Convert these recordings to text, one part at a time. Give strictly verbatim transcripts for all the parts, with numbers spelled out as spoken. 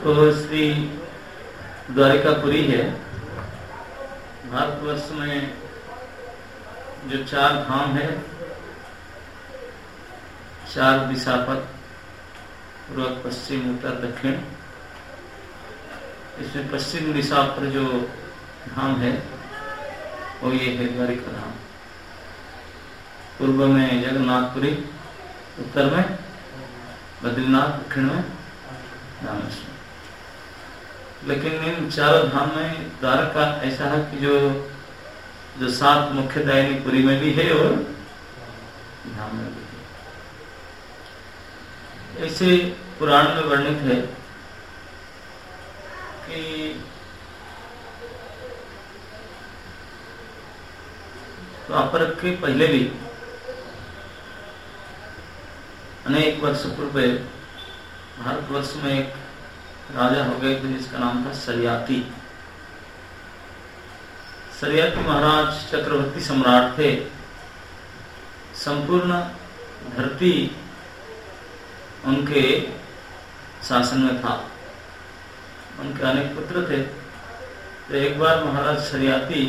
तो श्री द्वारिकापुरी है। भारतवर्ष में जो चार धाम है, चार दिशा पर, पूर्व पश्चिम उत्तर दक्षिण, इसमें पश्चिम दिशा पर जो धाम है वो ये है द्वारिका धाम। पूर्व में जगन्नाथपुरी, उत्तर में बद्रीनाथ, दक्षिण में रामेश्वर। लेकिन इन चारों धाम में द्वारका ऐसा है कि जो जो सात मुख्य दायनी पुरी में भी है और धाम में भी है। ऐसे पुराण में वर्णित है कि द्वापर के पहले भी अनेक वर्ष पूर्व भारतवर्ष में एक राजा हो गए थे जिसका नाम था सरियाती। सरियाती महाराज चक्रवर्ती सम्राट थे। संपूर्ण धरती उनके शासन में था। उनके अनेक पुत्र थे। तो एक बार महाराज सरियाती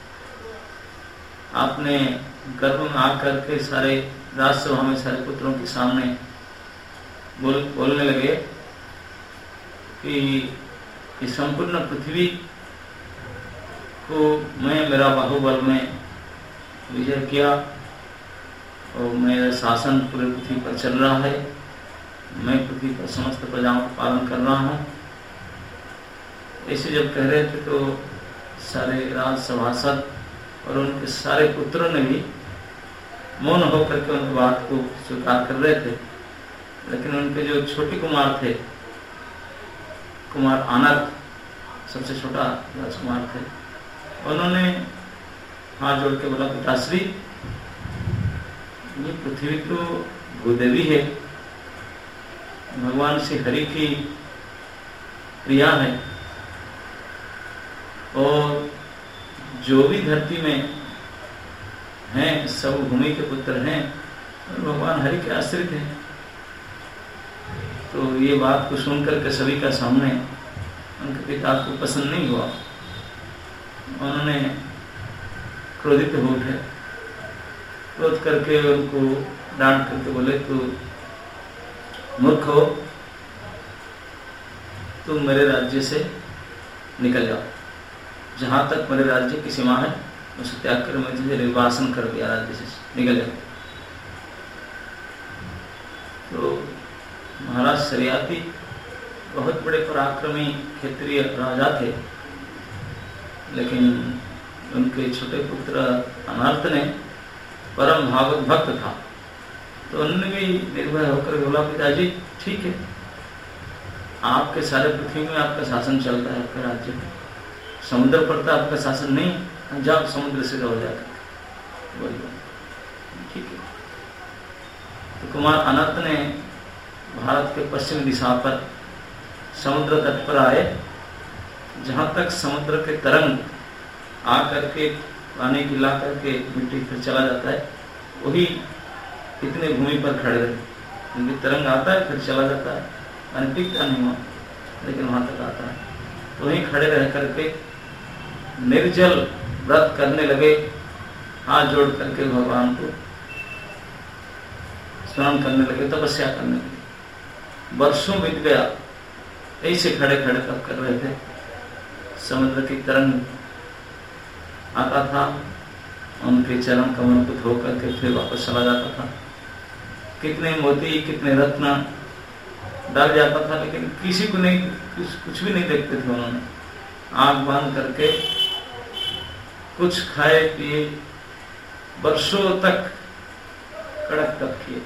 आपने गर्भ में आकर के सारे राजसभा में सारे पुत्रों के सामने बोल बोलने लगे कि इस संपूर्ण पृथ्वी को मैं मेरा बाहुबल में विजय किया और मेरा शासन पूरे पृथ्वी पर चल रहा है। मैं पृथ्वी पर समस्त प्रजाओं का पालन कर रहा हूँ। ऐसे जब कह रहे थे तो सारे राज सभासद और उनके सारे पुत्रों ने भी मौन होकर के उनकी बात को स्वीकार कर रहे थे। लेकिन उनके जो छोटे कुमार थे, कुमार आनर्क, सबसे छोटा राजकुमार थे, उन्होंने हाथ जोड़ के बोला, पिताश्री ये पृथ्वी तो भूदेवी है, भगवान श्री हरि की प्रिया है, और जो भी धरती में हैं सब भूमि के पुत्र हैं और भगवान हरि के आश्रित हैं। तो ये बात को सुनकर के सभी का सामने उनके पिता को पसंद नहीं हुआ। उन्होंने क्रोधित हो उठे, क्रोध करके उनको डांट करके बोले, तू मूर्ख हो, तुम मेरे राज्य से निकल जाओ। जहां तक मेरे राज्य की सीमा है उसे त्याग कर मैं तुझे निर्वासन कर दिया, राज्य से निकल जाओ। तो महाराज सरियाती बहुत बड़े पराक्रमी क्षत्रिय राजा थे। लेकिन उनके छोटे पुत्र अनर्थ ने परम भागवत भक्त था, तो उन्होंने भी निर्भय होकर बोला, पिताजी ठीक है, आपके सारे पृथ्वी में आपका शासन चलता है, आपका राज्य समुद्र पर तो आपका शासन नहीं, जाओ समुद्र से रहो जाकर। बोलिए ठीक है। तो कुमार अनर्थ ने भारत के पश्चिम दिशा पर समुद्र तट पर आए। जहां तक समुद्र के तरंग आकर के पानी गिला करके मिट्टी पर चला जाता है, वही इतने भूमि पर खड़े रहे, क्योंकि तरंग आता है फिर चला जाता है, पानी टिकता नहीं हुआ, लेकिन वहां तक आता है। तो वहीं खड़े रह करके निर्जल व्रत करने लगे, हाथ जोड़ करके भगवान को स्मरण करने लगे, तपस्या करने लगे। वर्षों बीत गया, ऐसे खड़े खड़े तब कर रहे थे। समुद्र की तरंग आता था, उनके चरण कमल को धो करके फिर वापस चला जाता था। कितने मोती कितने रत्न डाल जाता था, लेकिन किसी को नहीं, कुछ कुछ भी नहीं देखते थे। उन्होंने आंख बांध करके कुछ खाए पिए, वर्षों तक कड़क तप किए।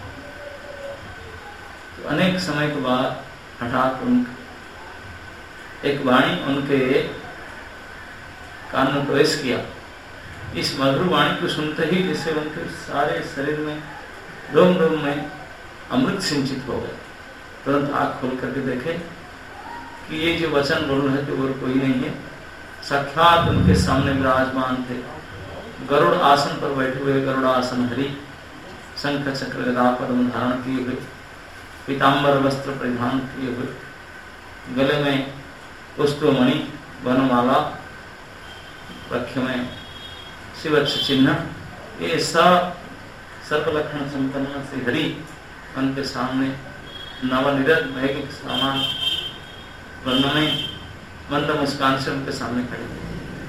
तो अनेक समय के बाद हठात उनका एक वाणी उनके कान में प्रवेश किया। इस मधुर वाणी को सुनते ही जैसे उनके सारे शरीर में, रोम रोम में अमृत सिंचित हो गए। तुरंत आँख खोल करके देखे कि ये जो वचन बोल रहे थे वो कोई नहीं है, साक्षात उनके सामने विराजमान थे। गरुड़ आसन पर बैठे हुए गरुड़ासन हरि, शंख चक्र गदा पद्म धारण किए हुए, पीताम्बर वस्त्र परिधान किए हुए, गले में पुष्पमणि वनमाला, वक्ष में शिवक्ष चिन्ह, ये सब सर्वलक्षण संपन्न श्री हरि उनके सामने नवनिरत मह के समान वर्ण में मंद मुस्कान से उनके सामने खड़े थे।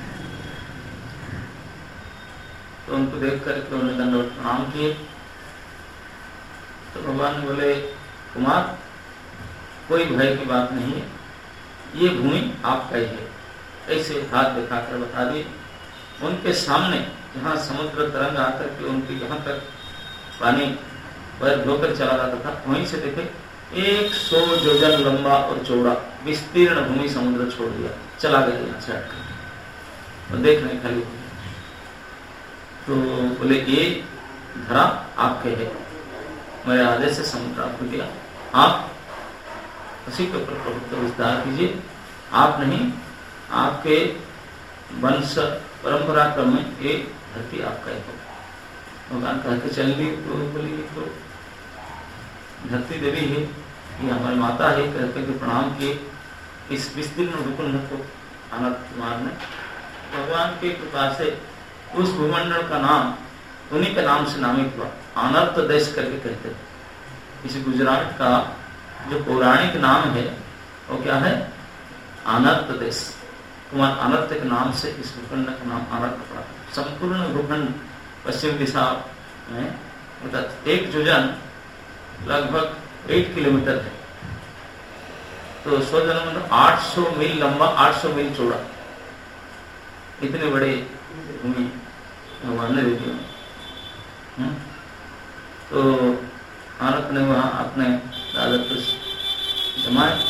तो उनको देख करके उन्होंने दंडवत प्रणाम किए। तो भगवान ने बोले, कुमार कोई भय की बात नहीं है, ये भूमि आपका ही है। ऐसे हाथ दिखाकर बता दिए। उनके सामने जहाँ समुद्र तरंग आकर के उनके यहाँ तक पानी पैर धोकर चला जाता था, वहीं से देखे एक सौ योजन लंबा और चौड़ा विस्तीर्ण भूमि समुद्र छोड़ दिया, चला गया यहाँ से हटकर, और देख नहीं खाली। तो बोले ये धरा आपके है, मेरे आदेश से समुद्र आपको दिया, आप उसी के ऊपर प्रभुत्व विस्तार कीजिए। आप नहीं, आपके वंश परंपरा क्रम में ये धरती आपका ही होगा। भगवान कहते चल दी। तो बोली तो धरती देवी है, ये हमारी माता है, कहते कि प्रणाम किए। इस विस्तीर्ण भूखंड को अनंत कुमार ने भगवान की कृपा से उस भूमंडल का नाम उन्हीं के नाम से नामित हुआ, अनर्त देश करके कहते हैं। इस गुजरात का जो पौराणिक नाम है वो क्या है? अनर्त देश। कुमार अनर्त के नाम से इस भूखंड का नाम अनर्त पड़ा। संपूर्ण भूखंड पश्चिम दिशा में मतलब एक योजन लगभग आठ किलोमीटर है, तो सौ जन मतलब आठ सौ मील लंबा, आठ सौ मील चौड़ा, इतने बड़े भूमि भगवान ने दे दिया। तो भारत ने वहाँ अपने राजत्व जमाए।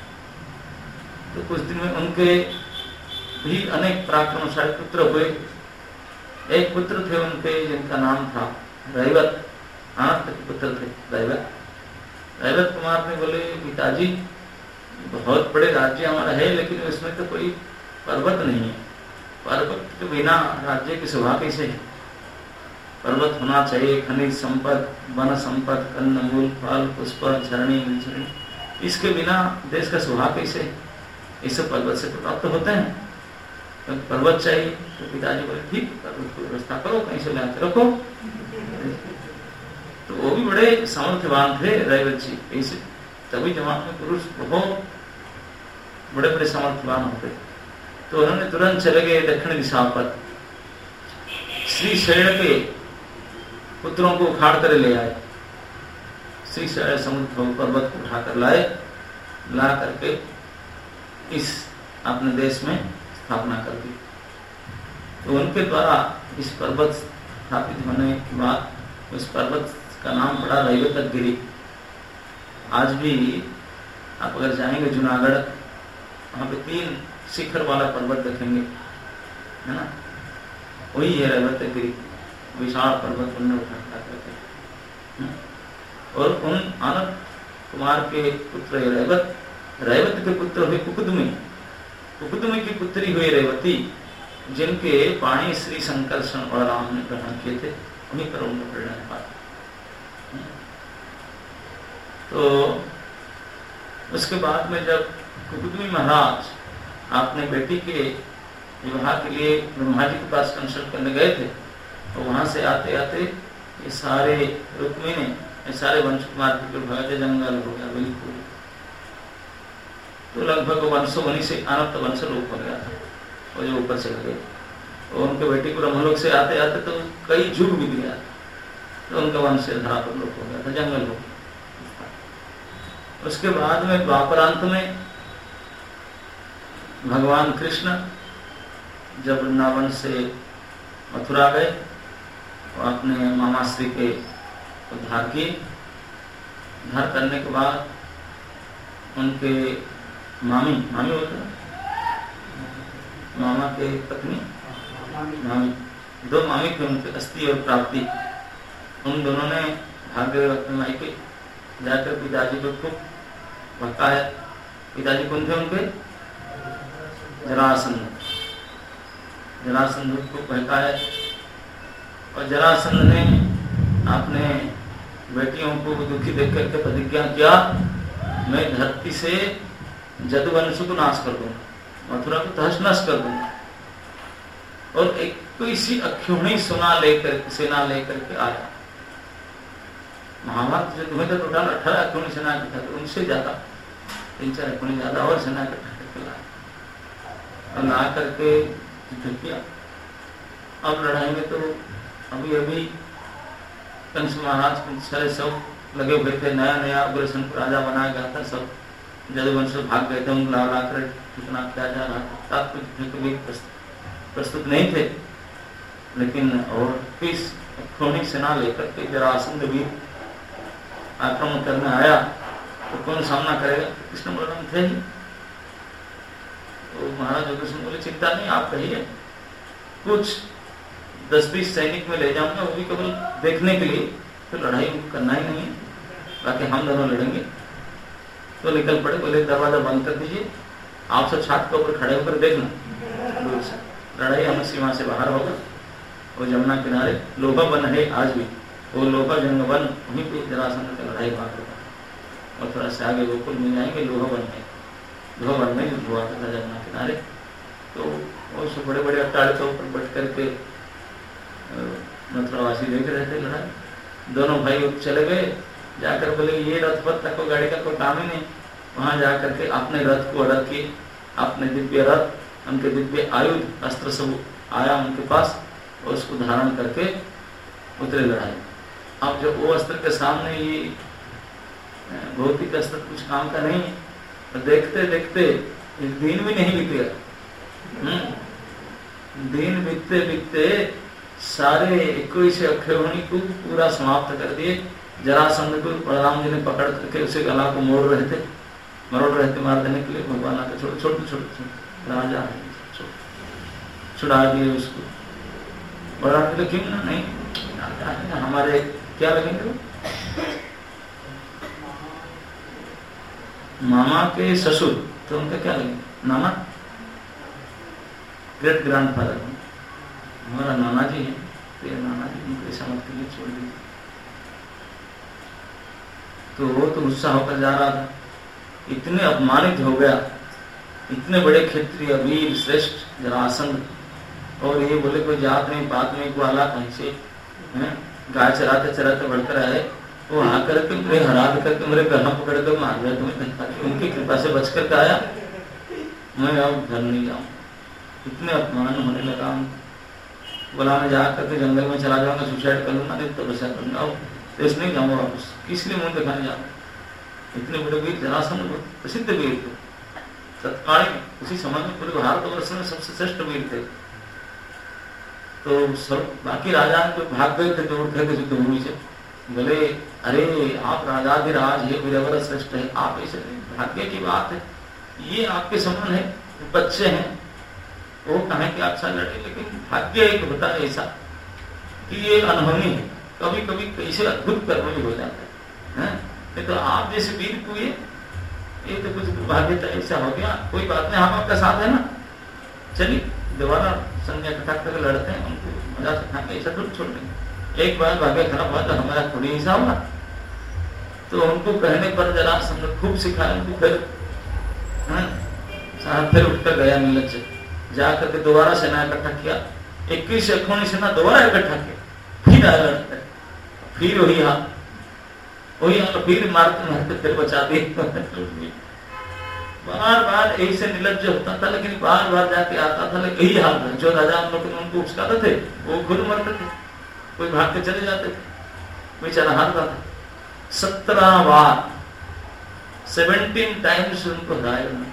तो कुछ दिन में उनके भी अनेक पराक्रमशाली पुत्र हुए। एक पुत्र थे उनके जिनका नाम था रैवत, आनंद के पुत्र थे रैवत। रैवत कुमार ने बोले, पिताजी बहुत बड़े राज्य हमारा है, लेकिन इसमें तो कोई पर्वत नहीं है, पर्वत के बिना राज्य की शोभा कैसे है? पर्वत होना चाहिए, खनिज संपद, वन संपद, कंदमूल, फल, पुष्प, झरणी, झरणी, इसके बिना देश का शोभा कैसे है? इससे पर्वत से तो प्राप्त होते हैं, तो पर्वत चाहिए। तो पिताजी बोले ठीक, पर्वत की व्यवस्था करो, कहीं से लाके रखो। तो वो भी बड़े सामर्थ्यवान थे रैवत जी, ऐसे तभी जमाने में पुरुष बहुत बड़े बड़े सामर्थ्यवान होते। तो उन्होंने तुरंत चले गए दक्षिण दिशा पर, श्री शैल के पुत्रों को उखाड़ कर ले आए। श्री शैल समुद्र पर्वत को उठाकर लाए, ला करके इस अपने देश में स्थापना कर दी। तो उनके द्वारा इस पर्वत स्थापित होने के बाद उस पर्वत का नाम पड़ा रैवतगिरी। आज भी आप अगर जाएंगे जूनागढ़, वहाँ पे तीन शिखर वाला पर्वत देखेंगे, है ना, वही है रैवतगिरी, विशाल पर्वत उन्हें उठा करके। और उन आनंद कुमार के पुत्र रैवत, रैवत के पुत्र हुए कुकुदमी, कुकुदमी की पुत्री हुई रेवती, जिनके पाणी श्री संकर्षण और राम ने ग्रहण किए थे, उन्हीं पर उनको प्रेरणा पाती। तो उसके बाद में जब कुकुदमी महाराज अपने बेटी के विवाह के लिए ब्रह्मा जी के पास कंसल्ट करने गए थे, तो वहां से आते आते ये सारे रुक्मिणी, ये सारे वंश कुमार के जंगल हो गया बिल्कुल। तो लगभग वंशो वनी से अनंत वंश लोप हो गया था, वो जो ऊपर चले गए। और उनके बेटी को ब्रह्मलोक से आते आते तो कई युग बीत गया, तो उनका वंश धरा पर लोप हो गया था, जंगल हो गया। उसके बाद में द्वापरांत में भगवान कृष्ण जब वृंदावन से मथुरा गए, और अपने मामा श्री के उद्धार किए। उद्धार करने के बाद उनके मामी मामी होते मामा के पत्नी मामी, दो मामी थे उनके, अस्थि और प्राप्ति। उन दोनों ने भाग्य अपने मायके जाकर पिताजी को खूब भड़काया। पिताजी कौन थे उनके? जरासंध। जरासंध को बहकाया, और जरासंध ने अपने बेटियों को दुखी देख करके प्रतिज्ञा किया, मैं धरती से जदुवंश को नाश कर दूंगा, मथुरा को तहस नश कर दूंगा। और एक इसी अक्षुणी सुना लेकर सेना लेकर के आया। महाभारत युद्ध में तो टोटल अठारह अक्षुणी सेना इकट्ठा, तो उनसे ज्यादा तीन चार अक्षुणी ज्यादा और सेना इकट्ठा करके लाया और ला करके युद्ध किया। अब लड़ाई में तो अभी अभी कंस महाराज सारे सब लगे हुए थे, नया नया अग्रसन राजा बनाया गया था, सब जदुवंश भाग गए थे, उनको ला ला कर कितना किया जा रहा था, युद्ध के लिए प्रस्तुत नहीं थे। लेकिन और किस अक्षौणी सेना लेकर के जरासंध भी आक्रमण करने आया तो कौन सामना करेगा? कृष्ण बलराम थे ही। तो महाराज अग्रसन बोले चिंता नहीं, आप कहिए, कुछ दस बीस सैनिक में ले जाऊंगा, वो भी केवल देखने के लिए, तो लड़ाई करना ही नहीं है, बाकी हम दोनों लड़ेंगे। तो निकल पड़े, बोले दरवाजा बंद कर दीजिए, आप सब छात के ऊपर खड़े होकर देखना दूर से, लड़ाई हमें सीमा से बाहर होगा। वो जमुना किनारे लोहा वन है आज भी, वो लोहा जंग वन, वहीं पे जरासंध का लड़ाई भाग होगा। और थोड़ा से आगे गोकुल में जाएंगे, लोहा वन है, लोहा वन में युद्ध हुआ था जमुना किनारे। तो वो सब बड़े बड़े अट्टाल के ऊपर बैठ करके मथुरावासी देख रहे थे लड़ाई। दोनों भाई चले गए, जाकर बोले ये रथ पथ तक गाड़ी का कोई काम ही नहीं। वहां जाकर के अपने रथ को अड़क किए, अपने दिव्य रथ, उनके दिव्य आयुध अस्त्र सब आया उनके पास, और उसको धारण करके उतरे लड़ाई। अब जब वो अस्त्र के सामने ये भौतिक अस्त्र कुछ काम का नहीं, तो देखते देखते दिन भी नहीं बीत गया। दिन बीतते बीतते सारे इक्कीस अक्षौहिणी को पूरा समाप्त कर दिए। जरासंध को बलराम जी ने पकड़ करके उसे गला को मोड़ रहे थे, मरोड़ रहे थे मार देने के लिए। भगवान आके छोटे छोटे छोटे राजा है, छुड़ा दिए उसको। बलराम जी क्यों ना नहीं, हमारे क्या लगेंगे? मामा के ससुर, तो उनका क्या लगेंगे? नाना, ग्रेट ग्रैंड फादर, हमारा नाना जी है, तो ये नाना जी उनको ऐसा मत के लिए छोड़ दीजिए। तो वो तो गुस्सा होकर जा रहा था, इतने अपमानित हो गया, इतने बड़े क्षत्रिय वीर श्रेष्ठ जरासंध, और ये बोले कोई जात नहीं बात नहीं, को आला कहीं से गाय चराते चराते बढ़कर आए, वो आकर के मेरे हरा करके मेरे गला पकड़ कर मार दिया तुम्हें, उनकी कृपा से बच करके आया, मैं अब घर नहीं जाऊँ। इतने अपमान होने लगा। बोला मैं जा करके जंगल में चला जाऊंगा, सुसाइड कर लूंगा, नहीं तो बसा करूंगा, देश नहीं जाऊंगा वापस, किस लिए मुंह दिखाने जाऊंगा? इतने बड़े वीर जरासंध प्रसिद्ध वीर थे, तत्कालीन उसी समय में पूरे भारतवर्ष में सबसे श्रेष्ठ वीर थे। तो सब बाकी राजा जो भाग गए थे दौड़ थे युद्ध भूमि से, बोले अरे आप राजाधिराज है, वीरवर श्रेष्ठ है, आप ऐसे भाग्य की बात है, ये आपके समान है, बच्चे हैं, वो कहें कि अच्छा लड़े, लेकिन भाग्य एक होता है ऐसा कि ये अनहोनी है, कभी कभी कैसे अद्भुत कर्म भी हो जाता है। नहीं तो आप जैसे वीर को ये ये तो कुछ भाग्यता ऐसा हो गया, कोई बात नहीं, हम आपका साथ है ना, चलिए दोबारा संज्ञा इकट्ठा करके लड़ते हैं, उनको मजा से खाएंगे, ऐसा थोड़ी छोड़ देंगे। एक बार भाग्य खराब हुआ तो हमारा थोड़ी हिस्सा होगा। तो उनको कहने पर जरासंध खूब सिखाया उनको, फिर साहब फिर उठकर गया नीलज से, जाकर के दोबारा सेना इकट्ठा किया, इक्कीस अक्षौहिणी सेना दोबारा इकट्ठा किया, फिर आया लड़ते, फिर वही हाल वही हाल फिर मारते मारते फिर बचा दिए। बार बार ऐसे निर्लज्ज होता था, लेकिन बार बार जाके आता था, लेकिन यही हाल था। जो राजा हम लोग उनको उकसाते थे वो खुद मरते थे, कोई भाग के चले जाते थे, बेचारा हारता था। सत्रह बार सेवेंटीन टाइम्स उनको हराया उन्होंने।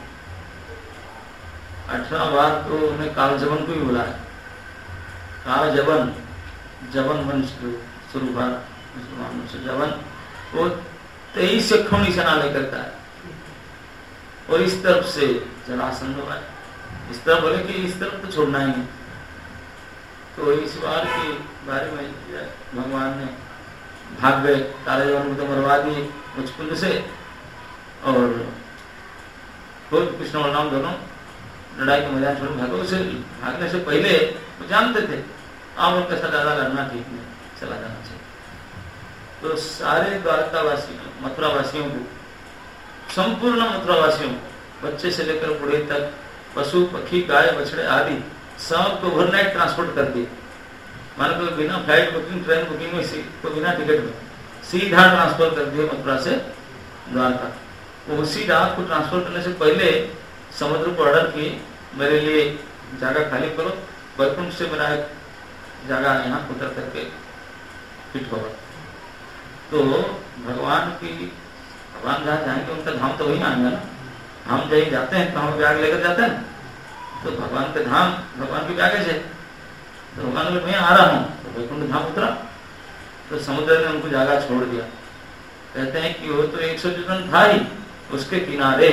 अठारह बार तो उन्हें कालजबन को भी बुलाया। कालजबन जबन वंश शुरू हुआ मुसलमानों से, जबन वो तेईस अक्षौहिणी सेना लेकर का है, और इस तरफ से जरासंध आया, इस तरफ बोले कि इस तरफ तो छोड़ना ही नहीं। तो इस बार के बारे में भगवान ने भाग गए, काले जवान को तो मरवा दिए मुचकुंद से, और खुद कृष्ण बलराम दोनों लड़ाई के मैदान छोड़ भागो। उसे भागने से पहले वो जानते थे आप उनके साथ ज्यादा लड़ना ठीक नहीं, चला जाना चाहिए। तो सारे द्वारकावासियों मथुरावासियों को, संपूर्ण मथुरावासियों को बच्चे से लेकर बूढ़े तक, पशु पक्षी गाय बछड़े आदि सब को ओवरनाइट ट्रांसपोर्ट कर दिए। मान लो बिना फ्लाइट बुकिंग, ट्रेन बुकिंग में, तो बिना टिकट में सीधा ट्रांसफर कर दिए मथुरा से द्वारका। वो उसी रात को ट्रांसफर करने से पहले समुद्र को ऑर्डर किए, मेरे लिए जगह खाली करो, वैकुंठ से मेरा एक जगह यहाँ उतर करके फिट होगा। तो भगवान की भगवान जहाँ जाएंगे उनका धाम तो वही आएंगे ना। हम जहीं जाते हैं तो हम बैग लेकर जाते हैं, तो भगवान के धाम भगवान की बैगेज है। तो भगवान बोले मैं आ रहा हूँ, तो वैकुंठ धाम उतरा, तो समुद्र ने उनको जगह छोड़ दिया। कहते हैं कि वो तो एक सौ योजन था ही, उसके किनारे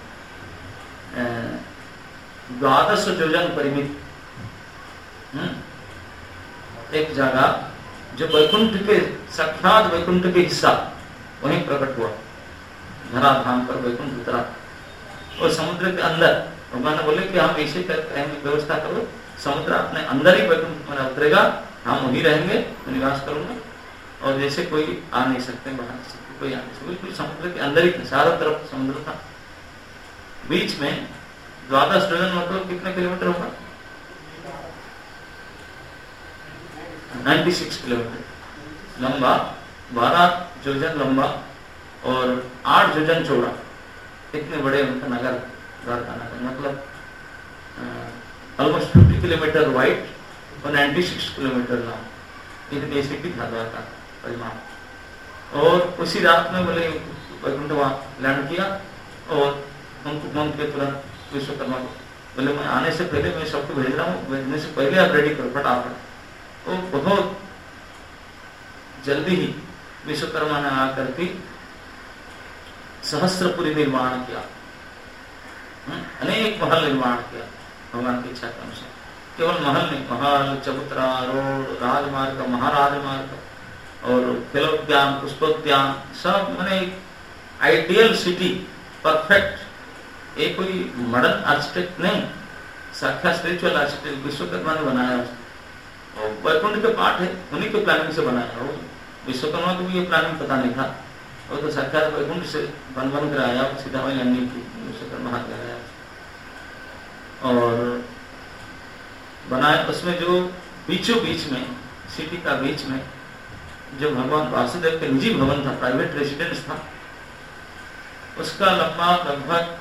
द्वादश योजन परिमित एक जगह जो वैकुंठ के साक्षात वैकुंठ के हिस्सा वहीं प्रकट हुआ, धराधाम पर वैकुंठ उतरा। और समुद्र के अंदर भगवान ने बोले कि हम ऐसे व्यवस्था करो, समुद्र अपने अंदर ही वैकुंठ में उतरेगा, हम वहीं रहेंगे, निवास करूंगा, और जैसे कोई आ नहीं सकते, बाहर से कोई आ नहीं सकते, बिल्कुल समुद्र के अंदर ही था, चारों तरफ समुद्र था। बीच में द्वादश योजन मतलब कितने किलोमीटर होगा? छियानवे किलोमीटर लंबा, बारह योजन लंबा और आठ योजन चौड़ा, इतने बड़े उनका नगर, द्वारका नगर, मतलब ऑलमोस्ट फिफ्टी किलोमीटर वाइड और छियानवे किलोमीटर लॉन्ग, इतनी सिटी था द्वारका परिमाण। और उसी रात में बोले वैकुंठ वहाँ लैंड किया, और उनको मन के तुरंत विश्वकर्मा को बोले मैं आने से पहले मैं सबको भेज रहा हूँ, भेजने से पहले आप रेडी करो फटाफट। तो बहुत जल्दी ही विश्वकर्मा ने आकर के सहस्त्रपुरी निर्माण किया, अनेक महल निर्माण किया भगवान की इच्छा के अनुसार। केवल महल नहीं, महल, चबूतरा, रोड, राजमार्ग, महाराजमार्ग और खेलोद्यान, पुष्पोद्यान, सब मैंने आइडियल सिटी, परफेक्ट। एक कोई मॉडर्न आर्किटेक्ट नहीं, साक्षात स्पिरिचुअल आर्किटेक्ट विश्वकर्मा ने बनाया। और वैकुंठ के पाठ है, उन्हीं के प्लानिंग से बनाया। वो विश्वकर्मा को भी ये प्लानिंग पता नहीं था, वो तो साक्षात वैकुंठ से बन बन कर आया, सीधा वही लैंडिंग की, विश्वकर्मा हाथ लगाया और बनाया। उसमें जो बीचों बीच में, सिटी का बीच में जो भगवान वासुदेव के निजी भवन था, प्राइवेट रेसिडेंस था, उसका लंबा लगभग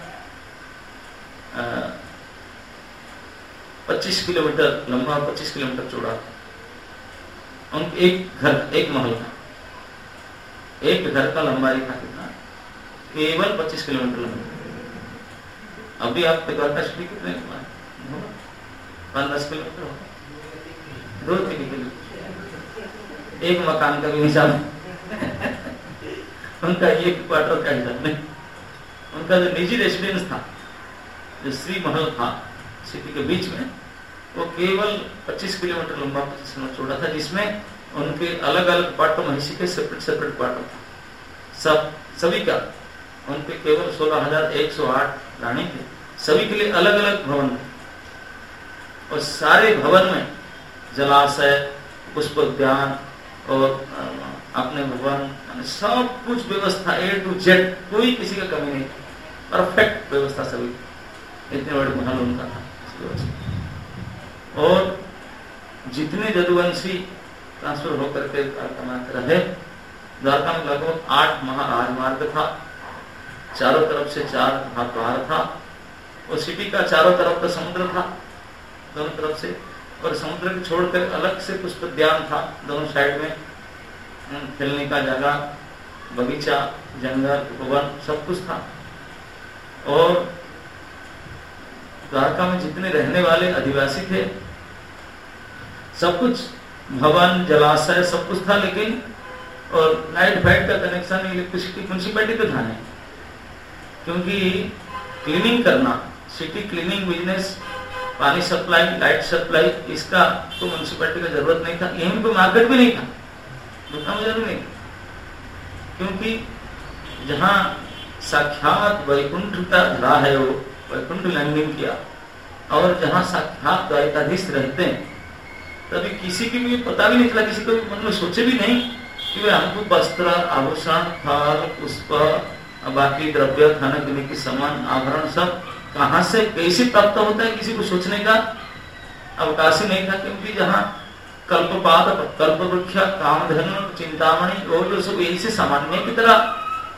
पच्चीस किलोमीटर लंबा, पच्चीस किलोमीटर चौड़ा था। उन एक घर, एक महल था, एक घर का लंबाई था कितना? केवल पच्चीस किलोमीटर लंबा। अभी आपके द्वारका सिटी कितने पाँच दस किलोमीटर होगा, दो तीन किलोमीटर, एक मकान का भी हिसाब उनका एक क्वार्टर का हिसाब नहीं। उनका जो निजी रेसिडेंस था, जो श्री महल था सिटी के बीच में, वो केवल पच्चीस किलोमीटर लंबा, पच्चीस किलोमीटर चौड़ा था, जिसमें उनके अलग अलग क्वार्टर, महिषी के सेपरेट सेपरेट क्वार्टर था सब, सभी का। उनके केवल सोलह हजार एक सौ आठ रानी थे, सभी के लिए अलग अलग भवन थे। और सारे भवन में जलाशय, पुष्पोद्यान और अपने भगवान, सब कुछ व्यवस्था ए टू जेड, कोई किसी का कमी नहीं, परफेक्ट व्यवस्था सभी। इतने बड़े महल उनका था। और जितने जदुवंशी ट्रांसफर होकर के द्वारका रहे, द्वारका में लगभग आठ महाराजमार्ग था, चारों तरफ से चार महाद्वार था, और सिटी का चारों तरफ का समुद्र था दोनों तरफ से, और समुद्र को छोड़कर अलग से पुष्पोद्यान था दोनों साइड में, खेलने का जगह, बगीचा, जंगल, वन, सब कुछ था। और द्वारका में जितने रहने वाले अधिवासी थे, सब कुछ भवन, जलाशय, सब कुछ था, लेकिन और लाइट फाइट का कनेक्शन इलेक्ट्रिसिटी म्यूनिसिपैलिटी को था नहीं, क्योंकि क्लीनिंग करना, सिटी क्लीनिंग बिजनेस, पानी सप्लाई, लाइट सप्लाई, इसका तो म्यूनिसिपैलिटी का जरूरत नहीं था। यहीं पे मार्केट भी नहीं था, दुकान में जरूर नहीं, क्योंकि जहाँ साक्षात वैकुंठ का धरा है, वो वैकुंठ लैंडिंग किया, और जहाँ साक्षात द्वैताधीश रहते हैं, तभी किसी की भी पता भी नहीं चला, किसी को भी मन में सोचे भी नहीं कि वे हमको वस्त्र, आभूषण, फल, पुष्प, अब बाकी द्रव्य, खाने पीने की सामान, आभरण सब कहाँ से कैसे प्राप्त होता है, किसी को सोचने का अवकाश ही नहीं था। क्योंकि जहाँ कल्पपात, कल्पवृक्ष, कामधेनु, चिंतामणि, वो जो सब यही से सामान्य की तरह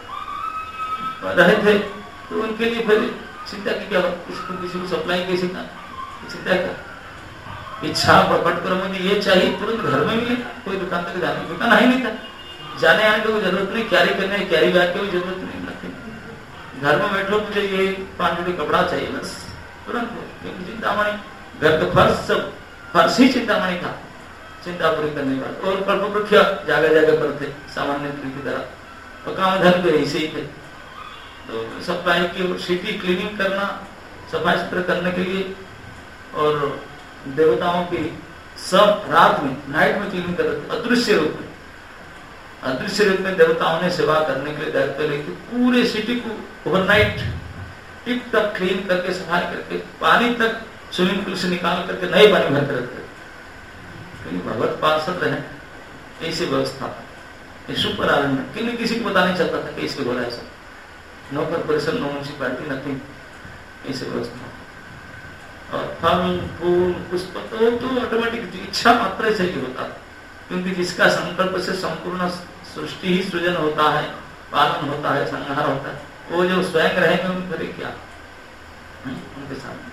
रहे थे, तो उनके लिए फिर चिंता की क्या बात, किसी, किसी को सप्लाई कैसे का चिंता का इच्छा प्रकट करो, मुझे ये चाहिए तुरंत घर में मिले, कोई दुकान तक जाने की दुकान ही नहीं था, जाने आने की कोई जरूरत नहीं, कैरी करने कैरी बैग की कोई जरूरत नहीं लगती, घर में बैठो मुझे ये पांच जोड़ी कपड़ा चाहिए बस तुरंत। क्योंकि चिंतामणि घर का फर्श सब फर्श ही चिंतामणि था, चिंता पूरी करने के बाद। और कल्पवृक्ष जगह जगह पर थे सामान्य की तरह, और कामधेनु भी ऐसे ही थे। तो सफाई की सिटी क्लीनिंग करना, सफाई सुथरा करने के लिए, और देवताओं की सब रात में नाइट में क्लीनिंग कर रहे थे, अदृश्य रूप में, अदृश्य रूप में देवताओं ने सेवा करने के लिए दायित्व लेके पूरे सिटी को ओवरनाइट टिप तक क्लीन करके सफाई करके पानी तक स्विमिंग पूल से निकाल करके नए पानी भरते रहते थे। भगवत पार्षद रहे, ऐसी व्यवस्था सुपर आनंद, किन्हीं किसी को पता नहीं चलता था कि इसके हो रहा है सब, no corporation, no municipality, nothing, ऐसी व्यवस्था। और फल फूल पुष्प तो, तो ऑटोमेटिक इच्छा मात्र से ही होता, क्योंकि जिसका संकल्प से संपूर्ण सृष्टि ही सृजन होता है, पालन होता है, संहार होता है, वो जो स्वयं रहेंगे उन करे क्या उनके सामने।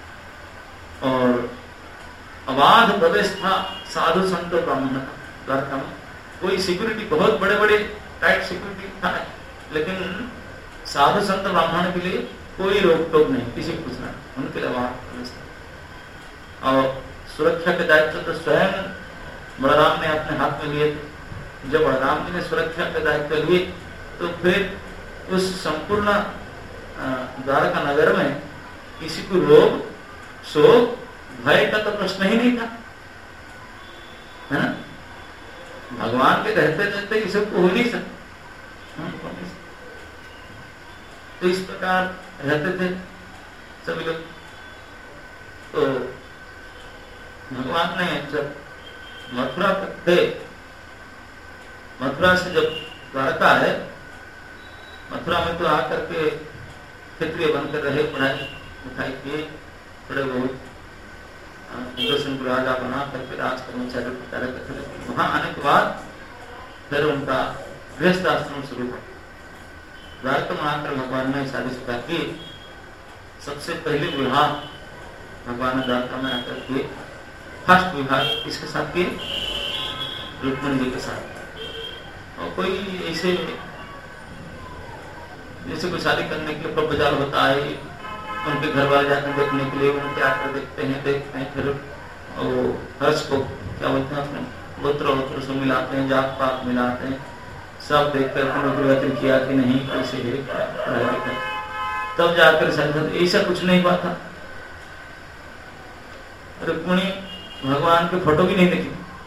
और अबाध प्रवेश था साधु संतों का मन द्वारका में, कोई सिक्योरिटी, बहुत बड़े बड़े टाइट सिक्योरिटी था, लेकिन साधु संत ब्राह्मण के लिए कोई रोक टोक नहीं, किसी को पूछना, उनके लिए अबाध प्रवेश था। और सुरक्षा के दायित्व तो स्वयं बलराम ने अपने हाथ में लिए थे। जब बलराम जी ने सुरक्षा के दायित्व लिए तो फिर उस संपूर्ण द्वारका नगर में किसी को रोग शोक भय का तो प्रश्न ही नहीं था, है ना। भगवान के रहते रहते ये सब हो नहीं सकता, तो इस प्रकार रहते थे सभी लोग। तो भगवान ने जब मथुरा थे, मथुरा से जब द्वारका है, मथुरा में तो आकर के क्षत्रिय बनकर रहे, पढ़ाई लिखाई किए, थोड़े बहुत दर्शन को राजा बना करके राज कर्मचारी प्रचार करते रहे। वहां आने के बाद फिर उनका गृहस्थ आश्रम शुरू हुआ। द्वारका में आकर भगवान ने शादी शुदा की। सबसे पहले विवाह भगवान ने द्वारका में आकर किए, फर्स्ट विवाह किसके साथ किए? रुक्मिणी जी के साथ। और कोई ऐसे जैसे कोई शादी करने के लिए प्रपोजल होता है, उनके घर वाले जाकर देखने के लिए उनके आकर देखते हैं देखते हैं फिर वो हर्ष को क्या बोलते हैं अपने गोत्र वोत्र से मिलाते हैं, जात पात मिलाते हैं, सब देखकर अपने किया कि नहीं कैसे है, तब जाकर शादी। ऐसा कुछ नहीं हुआ था। रुक्मिणी भगवान के फोटो भी नहीं देखी,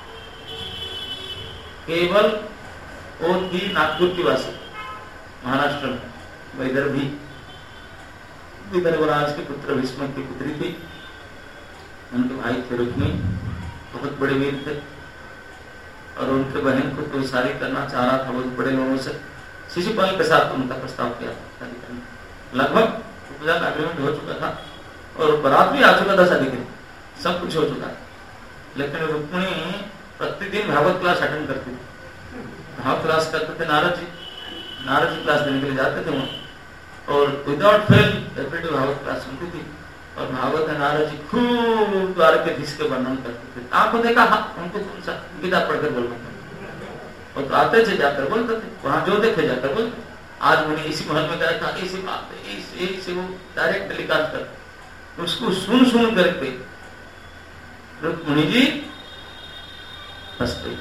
केवल वो थी नागपुर की वासी, महाराष्ट्र में वैदर्भी विदर्भराज के पुत्र भीष्म की पुत्री थी। उनके भाई थे रुक्मिणी, बहुत बड़े वीर थे, और उनके बहन को तो शादी करना चाह रहा था बहुत बड़े लोगों से। शिशुपाल के साथ उनका प्रस्ताव किया था शादी करने। लगभग प्रपोजल एग्रीमेंट हो चुका था और बारात भी आ चुका था, शादी के सब कुछ हो चुका था। लेकिन रुक्मिणी प्रतिदिन भागवत क्लास अटेंड करती थी। भागवत क्लास करते थे नारद जी, नारद जी क्लास देने के लिए जाते थे वहाँ, और without fail everyday Bhagavat class सुनती थी। और भागवत में नारद जी खूब द्वारकाधीश के वर्णन करते थे। आपको देखा? हाँ, उनको कौन सा गीता पढ़कर बोलना था, और तो आते थे जाकर बोलते थे, वहां जो देखे जाकर बोलते। आज मैंने इसी महल में गया था, ऐसी बात है, ऐसे वो डायरेक्ट टेलीकास्ट कर, उसको सुन सुन करके रुक्मिणी जी हंस गई।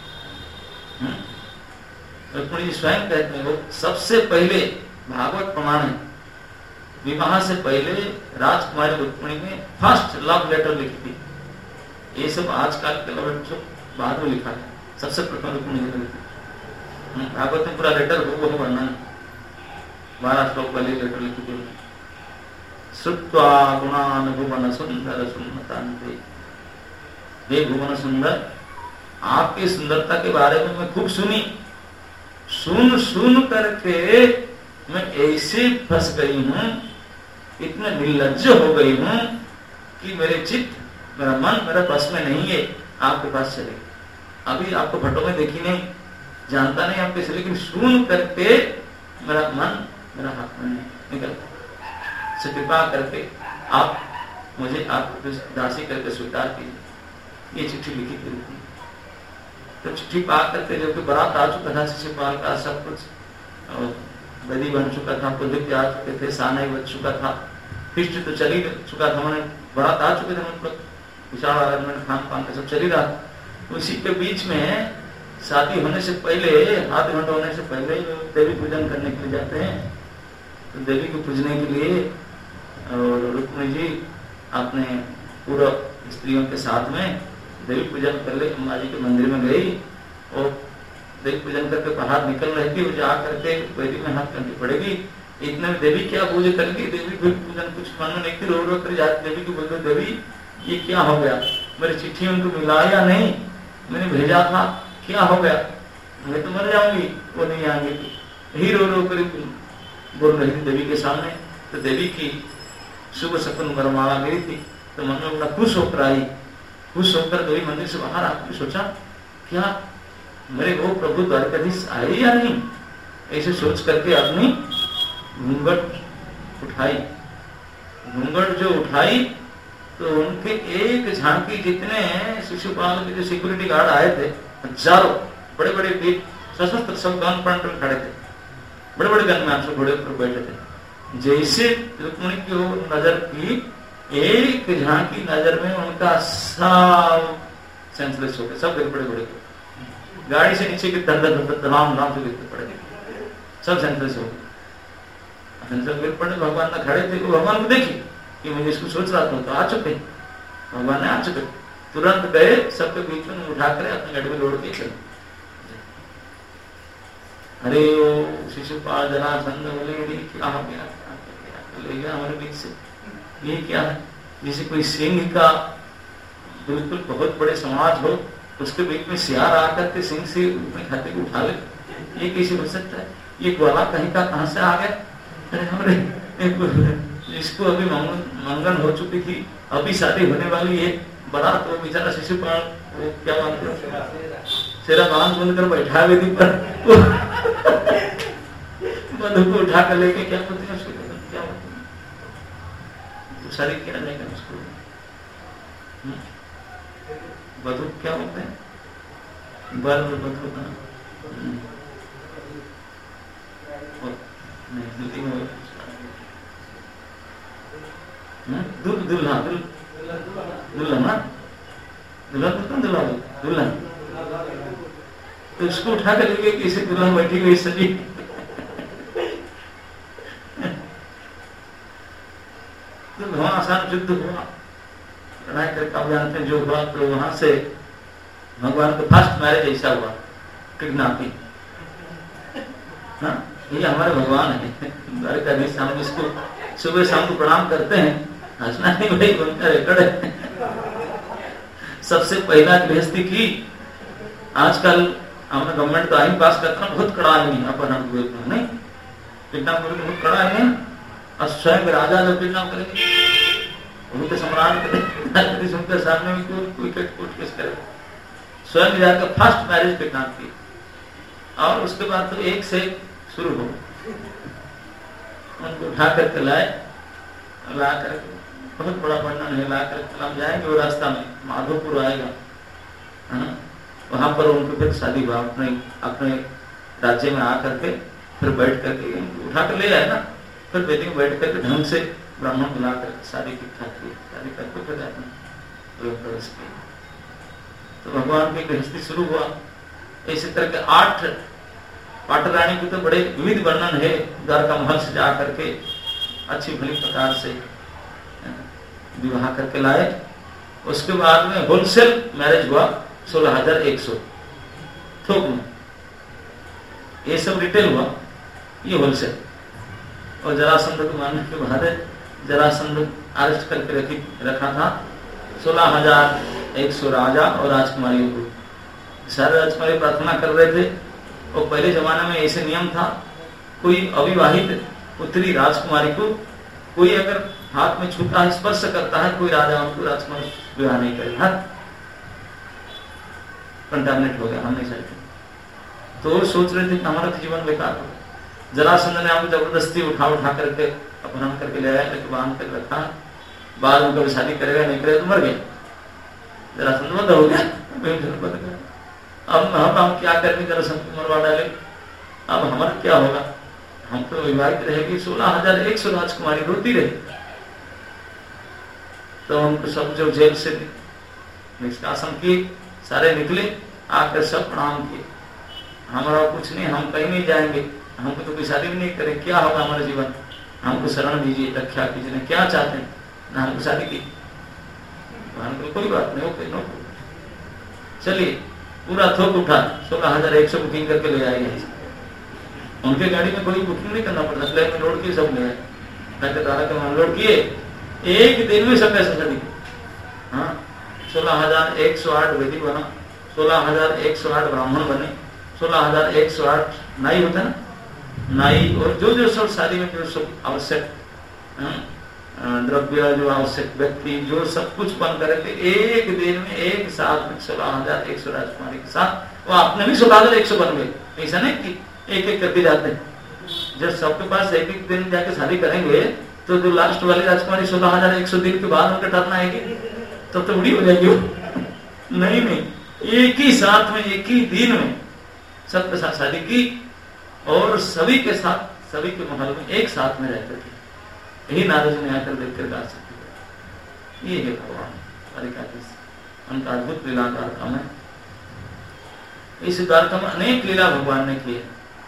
रुक्मिणी जी स्वयं कहते हैं, वो सबसे पहले भागवत प्रमाण है, विवाह से पहले राजकुमारी रुक्मिणी ने फर्स्ट लव लेटर लिखी थी। ये सब आजकल के लव लेटर बाद में लिखा है, सबसे प्रथम रुक्मिणी ने लिखी। भागवत में पूरा लेटर हो वो वर्णन, बारह श्लोक वाली लेटर लिखी थी। श्रुत्वा गुणान भुवन सुंदर सुन्नतान्ते, हे भुवन सुंदर, आपकी सुंदरता के बारे में मैं खूब सुनी, सुन सुन करके मैं ऐसे फंस गई हूँ, इतना निर्लज्ज हो गई हूँ कि मेरे चित्त, मेरा मन मेरा बस में नहीं है आपके पास चले। अभी आपको फोटो में देखी नहीं, जानता नहीं आपके, लेकिन सुन करके मेरा मन मेरा हाथ में निकल, से कृपा करके आप मुझे आप दासी करके स्वीकार कीजिए। ये चिट्ठी लिखी थी। तो चिट्ठी पा करके जबकि बारात आ चुका था, शिशुपाल का सब कुछ वेदी बन चुका था, पुलिस आ चुके थे, सानाई बच चुका था, फिस्ट तो चल ही चुका था, मैंने बारात आ चुके थे, मतलब विशाल आगमन खान पान का सब चल ही रहा। उसी के बीच में शादी होने से पहले, हाथ घंटा होने से पहले देवी पूजन करने के लिए जाते हैं। तो देवी को पूजने के लिए और रुक्मिणी जी अपने पूरा स्त्रियों के साथ में देवी पूजन कर ले, अम्मा जी के मंदिर में गई और देवी पूजन करके बाहर निकल रही थी। जा करके वेदी में हाथ करनी पड़ेगी, इतने में देवी क्या पूजा करेगी, देवी फिर पूजन कुछ मन में नहीं थी, रो रो कर जाती देवी को बोलते, देवी ये क्या हो गया, मेरी चिट्ठी उनको मिला या नहीं, मैंने भेजा था, क्या हो गया, मैं तो मर जाऊंगी, वो नहीं आएंगे। ही रो रो कर बोल रही थी देवी के सामने। तो देवी की शुभ शकुन वरमाला मिली थी, तो मन में बड़ा खुश होकर आई। खुश होकर देवी मंदिर से बाहर आकर सोचा, क्या मेरे वो प्रभु द्वारकाधीश आए या नहीं, ऐसे सोच करके अपनी घूंघट उठाई। घूंघट जो उठाई तो उनके एक झांकी जितने शिशुपाल के जो सिक्योरिटी गार्ड आए थे, हजारों बड़े बड़े वीर सशस्त्र सब गन पॉइंट पर खड़े थे, बड़े बड़े गन में घोड़े पर बैठे थे। जैसे रुक्मिणी की ओर नजर की, एक झांकी नजर में उनका सब सेंसलेस हो गए, सब गिर पड़े, बड़े गाड़ी से नीचे के दर दर दर राम राम से गिरते पड़े, सब सेंसलेस हो गए। गिर पड़े, भगवान न खड़े थे, भगवान को देखी कि मैं इसको सोच रहा था, तो आ चुके भगवान ने, आ चुके, तुरंत गए, सबके बीच में उठा कर अपने गाड़ी में लोड के चले। अरे वो शिशुपाल जरासंध बोले, क्या हो गया, ले गया हमारे बीच से, ये क्या है, जैसे कोई सिंह का बिल्कुल बहुत बड़े समाज हो, उसके बीच में सियार आकर के सिंह से अपने खाते को उठा ले, ये कैसे हो सकता है, ये ग्वाला कहीं का कहां से आ गया। अरे हमारे इसको अभी मंगन हो चुकी थी, अभी शादी होने वाली है, बारात, वो बेचारा शिशुपाल वो क्या मानते हो, सेरा बांध बंद कर बैठा वेदी पर, मधु को उठा कर लेके क्या बोलते हैं उसको, क्या बोलते हैं तो सारी क्या जाएगा उसको, मधु क्या बोलते हैं, बल मधु का नहीं, दुल दुल्हा दुल दुल्हन ना दुल्हन बोलते दुल्हा दुल्हन, तो उसको उठा कर लेंगे कि इसे दुल्हन बैठी हुई सजी। तो वहां आसान युद्ध हुआ, लड़ाई करके आप जानते हैं जो हुआ, तो वहां से भगवान का फर्स्ट मैरिज ऐसा हुआ, किडनैपिंग। हाँ, ये हमारे भगवान है द्वारकाधीश, हम इसको सुबह शाम को प्रणाम करते हैं, हंसना नहीं भाई, बनता रिकॉर्ड है। सबसे पहला गृहस्थी की, आजकल हमने गवर्नमेंट तो आइन पास करता बहुत कड़ा नहीं है, अपन हम नहीं किडनैप करेंगे, बहुत कड़ा है, और स्वयं राजा जब किडनैप करेंगे, उनके सम्राट करेंगे, उनके सामने में कोई कोई कोर्ट केस करे, स्वयं जाकर फर्स्ट मैरिज किडनैप की, और उसके बाद तो एक से शुरू हो, उनको उठा करके लाए, ला कर बहुत बड़ा वर्णन है, ला कर हम जाएंगे वो रास्ता में माधोपुर आएगा, है ना, वहां पर उनको फिर शादी हुआ, अपने अपने राज्य में आकर के फिर बैठ करके उठा कर ले आए ना, फिर वेदी में बैठ करके ढंग से ब्राह्मण बुला कर शादी की ठाक शादी करके फिर अपने प्रवेश किया। तो भगवान की गृहस्थी शुरू हुआ। इसी तरह के आठ पाटरानी के तो बड़े विविध वर्णन है, द्वारका महल से जा करके अच्छी भली प्रकार से विवाह करके लाए। उसके बाद में होलसेल मैरिज हुआ सोलह हजार एक सौ थोक में, ये सब रिटेल हुआ, ये होलसेल। और जरासंध को मानने के बाद जरासंध अरेस्ट करके रखी रखा था सोलह हजार एक सौ राजा और राजकुमारियों को। सारे राजकुमारी प्रार्थना कर रहे थे, और पहले जमाने में ऐसे नियम था, कोई अविवाहित पुत्री राजकुमारी को कोई अगर हाथ में छूता है, स्पर्श करता है, कोई राजा उनको राजकुमारी विवाह नहीं करेगा, कंटामिनेट हो गया, हम नहीं चाहते। तो सोच रहे थे कि हमारा तो जीवन बेकार हो। जरासंध ने हमको जबरदस्ती उठा उठा करके अपहरण करके ले आया, लेके बांध कर रखा, बाद में कभी शादी करेगा नहीं करेगा तो मर गया, जरासंध बंद हो गया, बंद गया। अब हम हम क्या करेंगे, जरासंध को मरवा डाले, अब हमारा क्या होगा, हम तो विवाहित रहेगी, सोलह हजार एक सौ राजकुमारी रोती रही। तो उनको सब जो जेल से निष्कासन किए, सारे निकले, आकर सब प्रणाम किए, हमारा कुछ नहीं, हम कहीं नहीं जाएंगे, हमको तो कोई शादी भी नहीं करें, क्या होगा हमारा जीवन, हमको शरण दीजिए, रक्षा कीजिए, क्या चाहते हैं ना, हमको शादी की, कोई बात नहीं, ओके नो, चलिए पूरा थोक उठा, सोलह हजार एक सौ बुकिंग करके ले आएंगे। उनके गाड़ी में कोई बुकिंग नहीं करना पड़ता, फ्लैट में लोड किए, सब ले आए, लोड किए, एक दिन में सब पैसा शादी। हाँ, सोलह हजार एक सौ आठ वेदी बना, सोलह हजार एक सौ आठ ब्राह्मण बने, सोलह हजार एक सौ आठ नाई होता है ना, नाई, और जो जो सब शादी में जो सब आवश्यक द्रव्य, जो आवश्यक व्यक्ति, जो सब कुछ बन करे थे, एक दिन में एक साथ में सोलह हजार एक सौ राजकुमारी के साथ, वो आपने भी सोलह हजार एक सौ बन गए। ऐसा नहीं कि एक एक करके जाते हैं, जब सबके पास एक एक दिन जाके शादी करेंगे तो जो लास्ट वाली राजकुमारी सोलह हजार एक सौ दिन के बाद उनका टर्न आएगी, तो तो बुढ़ी हो जाएगी वो। नहीं नहीं, एक ही साथ में, एक ही दिन में सबके साथ शादी की, और सभी के साथ, सभी के महल में एक साथ में रहते थे। यही नारद जी ने आकर देख कर गा सकते, ये है भगवान द्वारिकाधीश, उनका अद्भुत लीला द्वारका में। इस द्वारका में अनेक लीला भगवान ने किए,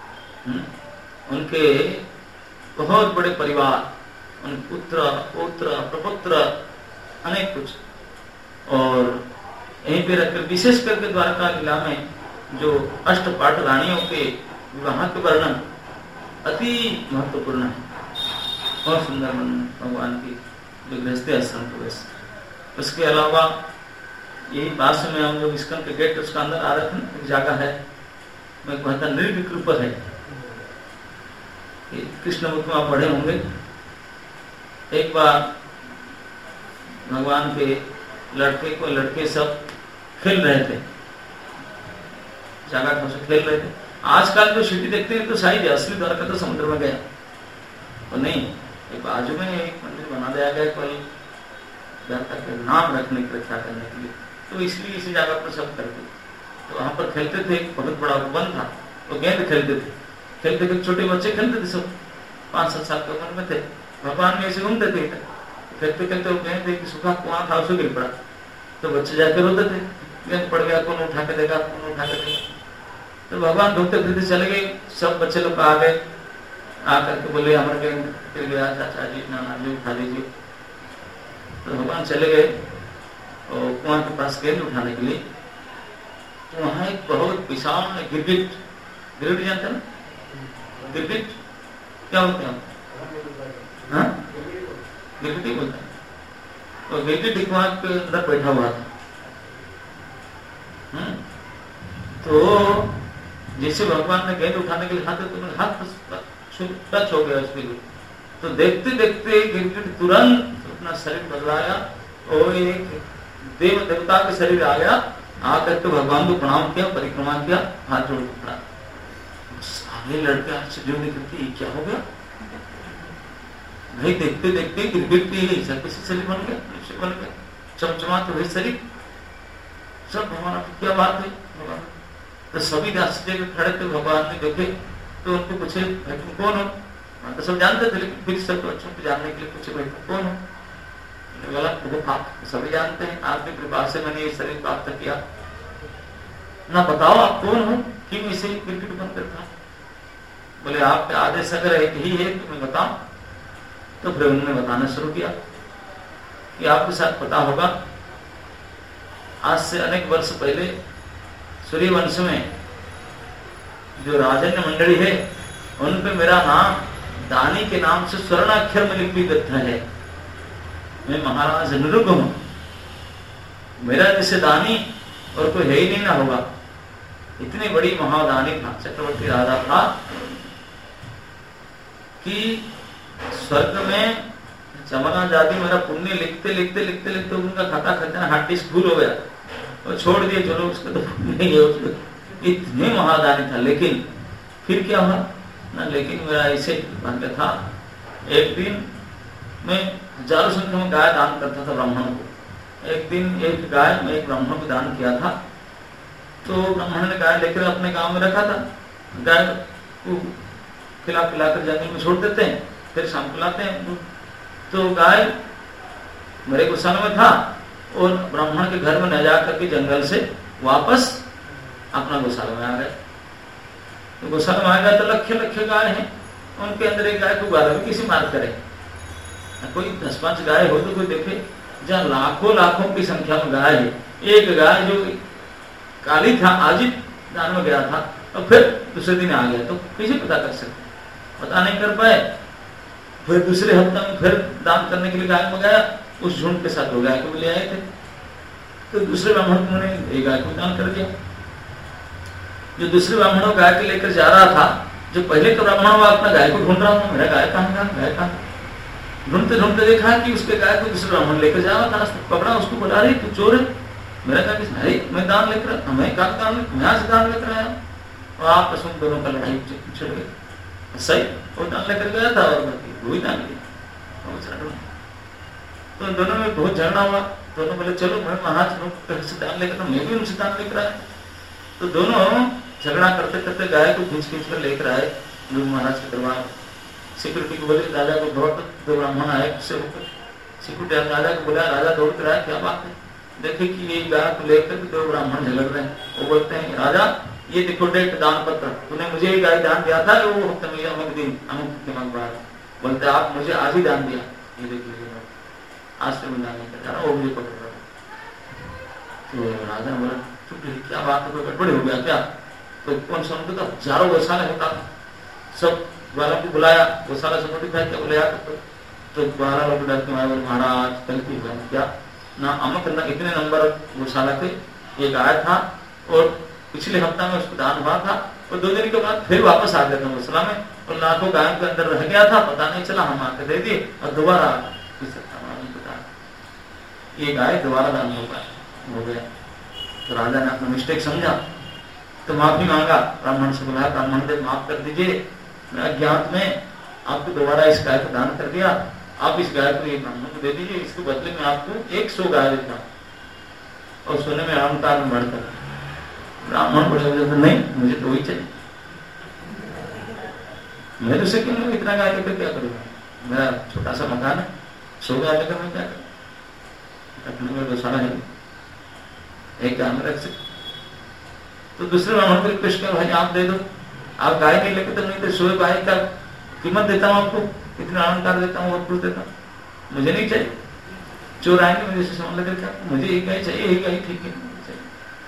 उनके बहुत बड़े परिवार, उन पुत्र पुत्र प्रपुत्र अनेक कुछ, और यहीं पे रखकर विशेष करके द्वारका लीला में जो अष्टपाठ रानियों के विवाह के वर्णन अति महत्वपूर्ण है, बहुत सुंदर वर्णन भगवान की जो गृहस्थी आश्रम प्रवेश। उसके अलावा यही पास में हम लोग इस्कन के गेट उसका अंदर आ रहे थे, एक जगह है, मैं कहता निर्विकृप है, कृष्ण मुख में आप पढ़े होंगे। एक बार भगवान के लड़के को लड़के सब खेल रहे थे, जगह से खेल रहे थे। आजकल जो सिटी देखते हैं तो शायद असली द्वारका तो समुद्र में गया, और नहीं, एक बाजू में एक मंदिर बना दिया गया कल द्वारका के नाम रखने की रक्षा करने के लिए, तो इसलिए इसी जगह पर सब करते, तो वहां पर खेलते थे। एक बहुत बड़ा वन था, वो गेंद खेलते थे, खेलते थे, छोटे बच्चे खेलते थे, सब पांच सात साल की उम्र में थे। भगवान में ऐसे घूमते थे, खेलते खेलते वो गेंद एक सूखा कुआं था, उसको गिर पड़ा, तो बच्चे जाकर रोते थे, गेंद पड़ गया, कौन उठा के देगा, कौन उठा के देगा। तो भगवान ढूंढते फिरते चले गए, सब बच्चे लोग आ गए, आकर के बोले हमारे गेंद गिर गया, चाचा जी नाना जी उठा लीजिए। तो भगवान चले गए और कुआं के पास गेंद उठाने के लिए, तो वहां एक बहुत विशाल गिरगिट, गिरगिट जानते ना, गिरगिट क्या बोलते हैं, हाँ गिरगिट ही बोलते हैं, तो गिरगिट कुआं के अंदर बैठा हुआ था। हम्म तो जैसे भगवान ने गेंद उठाने के लिए हाथ तो हाथ टच हो गया उसके लिए, तो देखते देखते गिरगिट तुरंत अपना शरीर बदलाया और एक देव देवता का शरीर आ गया, आकर के भगवान को प्रणाम किया, परिक्रमा किया, हाथ जोड़ के खड़ा। सारे लड़के आश्चर्य देखते क्या हो गया भाई, देखते देखते गिरगिट की ऐसा कैसे शरीर बन गया, कैसे बन गया, चमचमाते हुए शरीर, सब भगवान क्या बात है भगवान। तो सभी आश्चर्य में खड़े थे, भगवान ने देखे तो उनको पूछे भाई तुम कौन हो, तो सब जानते थे, लेकिन फिर सब बच्चों को जानने के लिए पूछे भाई तुम कौन हो, बोला आप सभी जानते हैं, आपकी कृपा से मैंने ये शरीर प्राप्त किया, ना बताओ आप कौन हो, क्यों इसे गिरगिट बनकर था। बोले आपके आदेश अगर एक ही है तो मैं बताऊं। तो फिर उन्होंने बताना शुरू किया कि आपके साथ पता होगा, आज से अनेक वर्ष पहले सूर्यवंश में जो राजन्य मंडली है उन पे मेरा नाम दानी के नाम से स्वर्णाक्षर में लिपिबद्ध है। मैं महाराज नृग हूं, मेरा जैसे दानी और कोई है ही नहीं ना होगा। इतनी बड़ी महादानी था, चक्रवर्ती राजा था, कि स्वर्ग में जमना जाति मेरा पुण्य लिखते लिखते लिखते लिखते उनका खाता खजाना हार्ड डिस्क फुल हो गया और छोड़ दिए, चलो उसका तो नहीं है, उसको इतने महादानी था। लेकिन फिर क्या हुआ ना, लेकिन मेरा ऐसे भाग्य था, एक दिन मैं हजारों संख्या में गाय दान करता था ब्राह्मणों को। एक दिन एक गाय मैं एक ब्राह्मण को दान किया था, तो ब्राह्मण ने गाय लेकर अपने गांव में रखा था। गाय को खिला पिलाकर जंगल में छोड़ देते हैं, फिर शाम को लाते हैं। तो गाय मेरे गौशाला में था और ब्राह्मण के घर में न जा करके जंगल से वापस अपना गौशाला में आ गए। तो गौशाला में आ गया तो लक्ष्य लक्ष्य गाय है, उनके अंदर एक गाय को गाला भी किसी मार करे। कोई दस पांच गाय हो तो कोई देखे, जहाँ लाखों लाखों की संख्या में गाय है, एक गाय जो काली था आज ही दान में गया था और फिर दूसरे दिन आ गया, तो कैसे पता कर सकते? पता नहीं कर पाए। फिर दूसरे हफ्ते में फिर दान करने के लिए गाय मंगाया, उस झुंड के साथ दो गाय को ले आए थे। तो दूसरे ब्राह्मण को ने एक गाय को दान कर दिया। जो दूसरे ब्राह्मणों गाय को लेकर जा रहा था, जो पहले तो ब्राह्मण हुआ अपना गाय को ढूंढ रहा हूँ, मेरा गाय कहाँ गया, गाय कहाँ? ढूंढते ढूंढते देखा कि उसके गाय को दूसरे ब्राह्मण लेकर जा रहा था, पकड़ा, उसको बुला रही तू चोर है। मेरा गाय किस नहीं, मैं दान लेकर, मैं कहा दान मैं आज दान लेकर आया और आप सुन दोनों का लड़ाई छिड़ गई। सही वो दान लेकर गया था और वो ही दान लिया। तो दोनों में बहुत झगड़ा हुआ। दोनों बोले चलो मैं महाराज से दान लेकर, मैं भी उनसे दान लेकर आया। तो दोनों झगड़ा करते करते गाय को खींच खींच कर लेकर आए गुरु महाराज के दरबार। सिक्योरिटी को बोले राजा को दौड़, दो ब्राह्मण आए उससे होकर सिक्योरिटी राजा को बोला, राजा दौड़ कर आया, क्या बात है? देखे कि ये गाय को लेकर दो ब्राह्मण झगड़ रहे हैं। वो बोलते हैं राजा ये देखो डेट दान पत्र, तूने मुझे ये गाय दान दिया था, वो अमुक दिन अमुक दिमाग बाहर। बोलते आप मुझे आज ही दान दिया, ये देख लीजिए आज से मैं दान नहीं कर रहा, वो मुझे पकड़ रहा। तो राजा बोला क्या बात है, कोई गड़बड़ी हो गया क्या? तो कौन सा उनको तो हजारों गौशाला होता था, सब ग्वालों को बुलाया, गौशाला से नोटिफाई किया, बोले यार तो ग्वाला लोग डरते महाराज कल की हुआ क्या ना अमुक ना इतने नंबर गौशाला थे, एक आया था और पिछले हफ्ता में उसको दान हुआ था और दो दिन के बाद फिर वापस आ गया था गौशाला में और लाखों गायों के अंदर रह गया था, पता नहीं चला, हम आके दे दिए और दोबारा ये गाय दोबारा दान हो गया। तो राजा ने अपना मिस्टेक समझा तो माफी मांगा, ब्राह्मण से बोला ब्राह्मण देव माफ कर दीजिए, मैं अज्ञात में आपको दोबारा इस गाय को दान कर दिया, आप इस गाय को ये ब्राह्मण को दे दीजिए, इसके बदले में आपको एक सौ गाय देता और सोने में आरामदार में बढ़कर। ब्राह्मण बोले नहीं मुझे तो वही चाहिए, मैं तो क्यों इतना गाय लेकर क्या करूँगा, मेरा छोटा सा मकान है, सौ गाय लेकर मैं क्या करूँ, रखने में गौशाला है एक गाय में रख सकते। तो दूसरे ब्राह्मण को रिक्वेस्ट किया भाई आप दे दो, आप गाय नहीं लेकर तो नहीं तो सौ गाय का कीमत देता हूँ आपको, इतना अलंकार देता हूँ और कुछ देता हूँ, मुझे नहीं चाहिए। चोर आएंगे मुझे से सामान लेकर क्या, मुझे एक गाय चाहिए, एक गाय ठीक है चाहिए।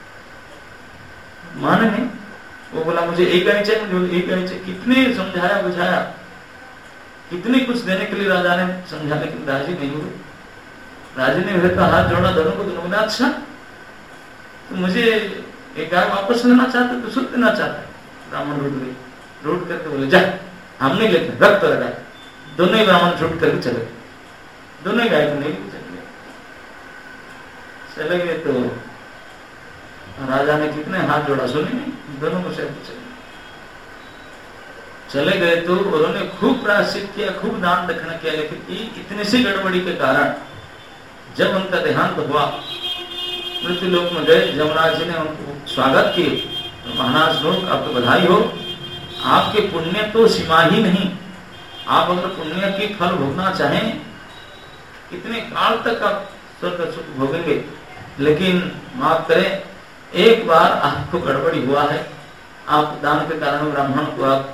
माने नहीं, वो बोला मुझे एक गाय चाहिए, मुझे एक गाय चाहिए। कितने समझाया बुझाया, कितनी कुछ देने के लिए राजा ने समझा, लेकिन राजी नहीं हुए। राजा ने फिर हाथ जोड़ा दोनों को, दोनों बोला अच्छा तो मुझे एक गाय वापस लेना चाहते तो सुध देना चाहते। ब्राह्मण रूठ गए, रूठ करके बोले जा हम नहीं लेते, रख तो गाय। दोनों ही ब्राह्मण छूट करके चले, दोनों ही गाय को नहीं चले चले गए। तो राजा ने कितने हाथ जोड़ा सुने नहीं, दोनों को चले चले गए। तो उन्होंने खूब प्रायश्चित किया, खूब दान दक्षिणा किया, लेकिन इतने सी गड़बड़ी के कारण जब उनका देहांत हुआ, मृत्यु लोक में गए, जमराज जी ने उनको स्वागत किए, तो महाराज लोग आपको बधाई हो, आपके पुण्य तो सीमा ही नहीं, आप अगर पुण्य की फल भोगना चाहें कितने काल तक आप स्वर्ग सुख भोगेंगे, लेकिन माफ करें एक बार आपको गड़बड़ी हुआ है, आप दान के कारण ब्राह्मण को आप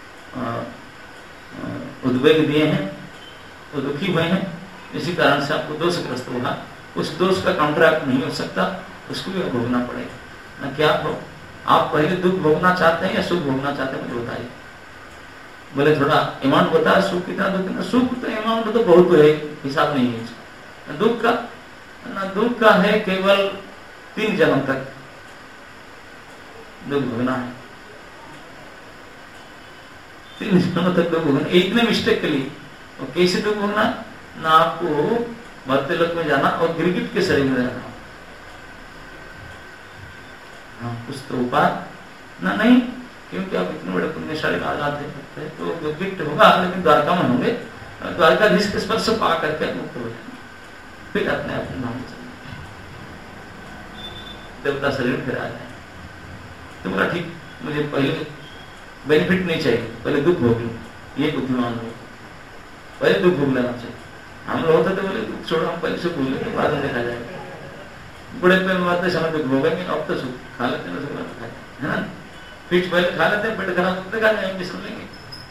उद्वेग दिए हैं, तो दुखी हुए हैं, इसी कारण से आपको दोषग्रस्त हुआ। उस दोष का काउंटरैक्ट नहीं हो सकता, उसको भी भोगना पड़ेगा ना। क्या हो आप पहले दुख भोगना चाहते हैं या सुख भोगना चाहते हैं, मुझे बताइए। बोले थोड़ा अमाउंट बता, सुख कितना दुख कितना। सुख तो अमाउंट तो बहुत है, हिसाब नहीं है। दुख का ना, दुख का है केवल तीन जन्म तक दुख भोगना है। तीन जन्मों तक दुख भोगना, एक ने मिस्टेक के लिए। और कैसे दुख भोगना? ना आपको मरते लोक में जाना और गिरगिट के शरीर में रहना। हाँ, कुछ तो उपाय ना नहीं, क्योंकि आप इतने बड़े पुण्यशाली राजा थे तो गिरगिट होगा, लेकिन द्वारका में होंगे, द्वारकाधीश के स्पर्श पा करके मुक्त हो जाएंगे, फिर अपने अपने नाम चलेंगे, देवता शरीर फिर आ जाए। तो बोला ठीक, मुझे पहले बेनिफिट नहीं चाहिए, पहले दुख भोग लूं, ये बुद्धिमान लोग पहले दुख भोग लेना चाहिए। हम लोग होते तो बोले दुख छोड़ो, हम पहले से भूल लेते, बाद में देखा जाएगा। बड़े पे बातें समय दुख भोगेंगे, अब तो सुख खा लेते ना, सुख है ना, पीठ पहले खा लेते हैं, पेट खराब होते खा जाएंगे, सुन लेंगे।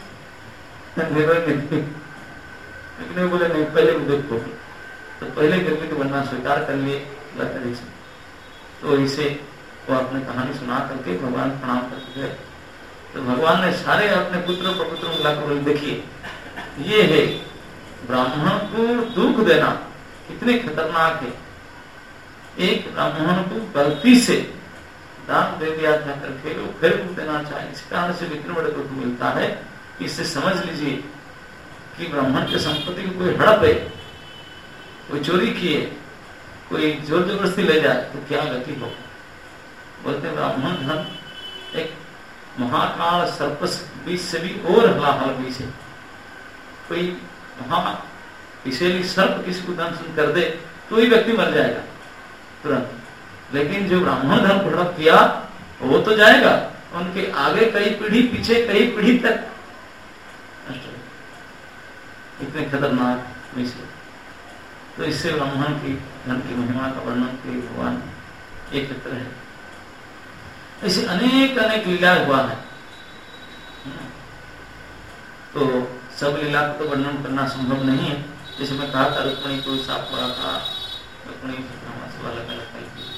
लेकिन बोले नहीं, पहले भी दुख भोग, तो पहले गिरगिट बनना स्वीकार कर लिए द्वारकाधीश। तो इसे वो अपने कहानी सुना करके भगवान प्रणाम करके गए। तो भगवान ने सारे अपने पुत्र प्रपुत्र मिलाकर देखिए, ये है ब्राह्मण को दुख देना कितने खतरनाक है। एक ब्राह्मण को गलती से दान दे दिया था करके वो फिर देना चाहिए, इस कारण से इतने बड़े दुख मिलता है। इससे समझ लीजिए कि ब्राह्मण के संपत्ति को कोई हड़प है, कोई चोरी किए, कोई जोर जबरदस्ती ले जाए तो क्या गति हो। बोलते ब्राह्मण धन एक महाकाल सर्प बीच से भी और हलाहल बीच है। कोई महा विषैली सर्प किसी को दंशन कर दे तो ही व्यक्ति मर जाएगा तुरंत, लेकिन जो ब्राह्मण धन को हड़प किया वो तो जाएगा, उनके आगे कई पीढ़ी, पीछे कई पीढ़ी तक। इतने खतरनाक विषय। तो इससे ब्राह्मण की धन की महिमा का वर्णन के भगवान एक चित्र है। ऐसे अनेक अनेक लीला हुआ है, तो सब लीला को तो वर्णन करना संभव नहीं है। जैसे मैं कहा था रुक्मिणी को साफ पड़ा था, रुक्मिणी अलग अलग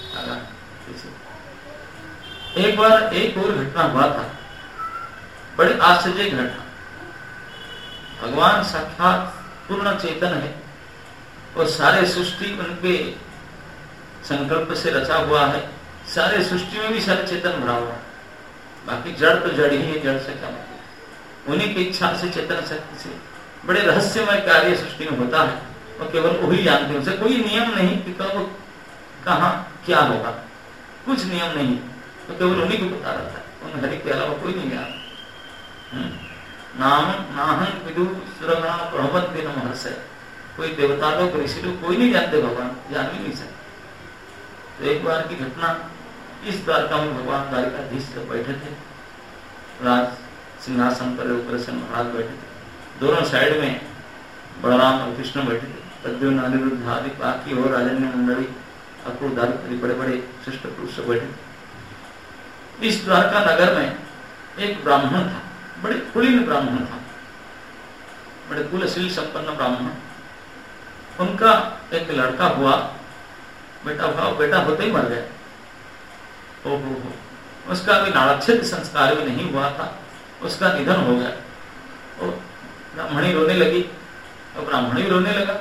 एक बार एक और घटना हुआ था, बड़ी आश्चर्य घटना। भगवान साक्षात पूर्ण चेतन है और सारे सृष्टि उनके संकल्प से रचा हुआ है। सारे सृष्टि में भी सारे चेतन भरा हुआ है, बाकी जड़ तो जड़ ही है, जड़ से क्या मतलब। उन्हीं की इच्छा से, चेतन शक्ति से बड़े रहस्यमय कार्य सृष्टि में होता है और केवल वही जानते हैं। उसे कोई नियम नहीं कि कब कहाँ क्या होगा, कुछ नियम नहीं, तो केवल उन्हीं को पता रहता है, उन हरि के अलावा कोई नहीं जानता। नाम नाहं विदु सुरगणा प्रभवन्ति न महर्षय, कोई देवता लोग, ऋषि लोग कोई नहीं जानते, भगवान जान भी नहीं सकते। तो एक बार की घटना, इस द्वारका में भगवान द्वारकाधीश से बैठे थे, राज सिंहासन पर ऊपर महाराज बैठे थे, दोनों साइड में बलराम और कृष्ण बैठे थे, प्रद्युम्न अनिरुद्ध आदि बाकी और राजन्य मंडली अक्रूर दारी बड़े बड़े श्रेष्ठ पुरुष बैठे थे। इस द्वारका नगर में एक ब्राह्मण था, बड़े कुलीन ब्राह्मण था, बड़े कुलशील संपन्न ब्राह्मण। उनका एक लड़का हुआ, बेटा हुआ, बेटा होते ही मर गया। ओ हो हो, उसका अभी नाड़च्छेद संस्कार भी नहीं हुआ था, उसका निधन हो गया। और ब्राह्मणी रोने लगी और ब्राह्मणी रोने लगा,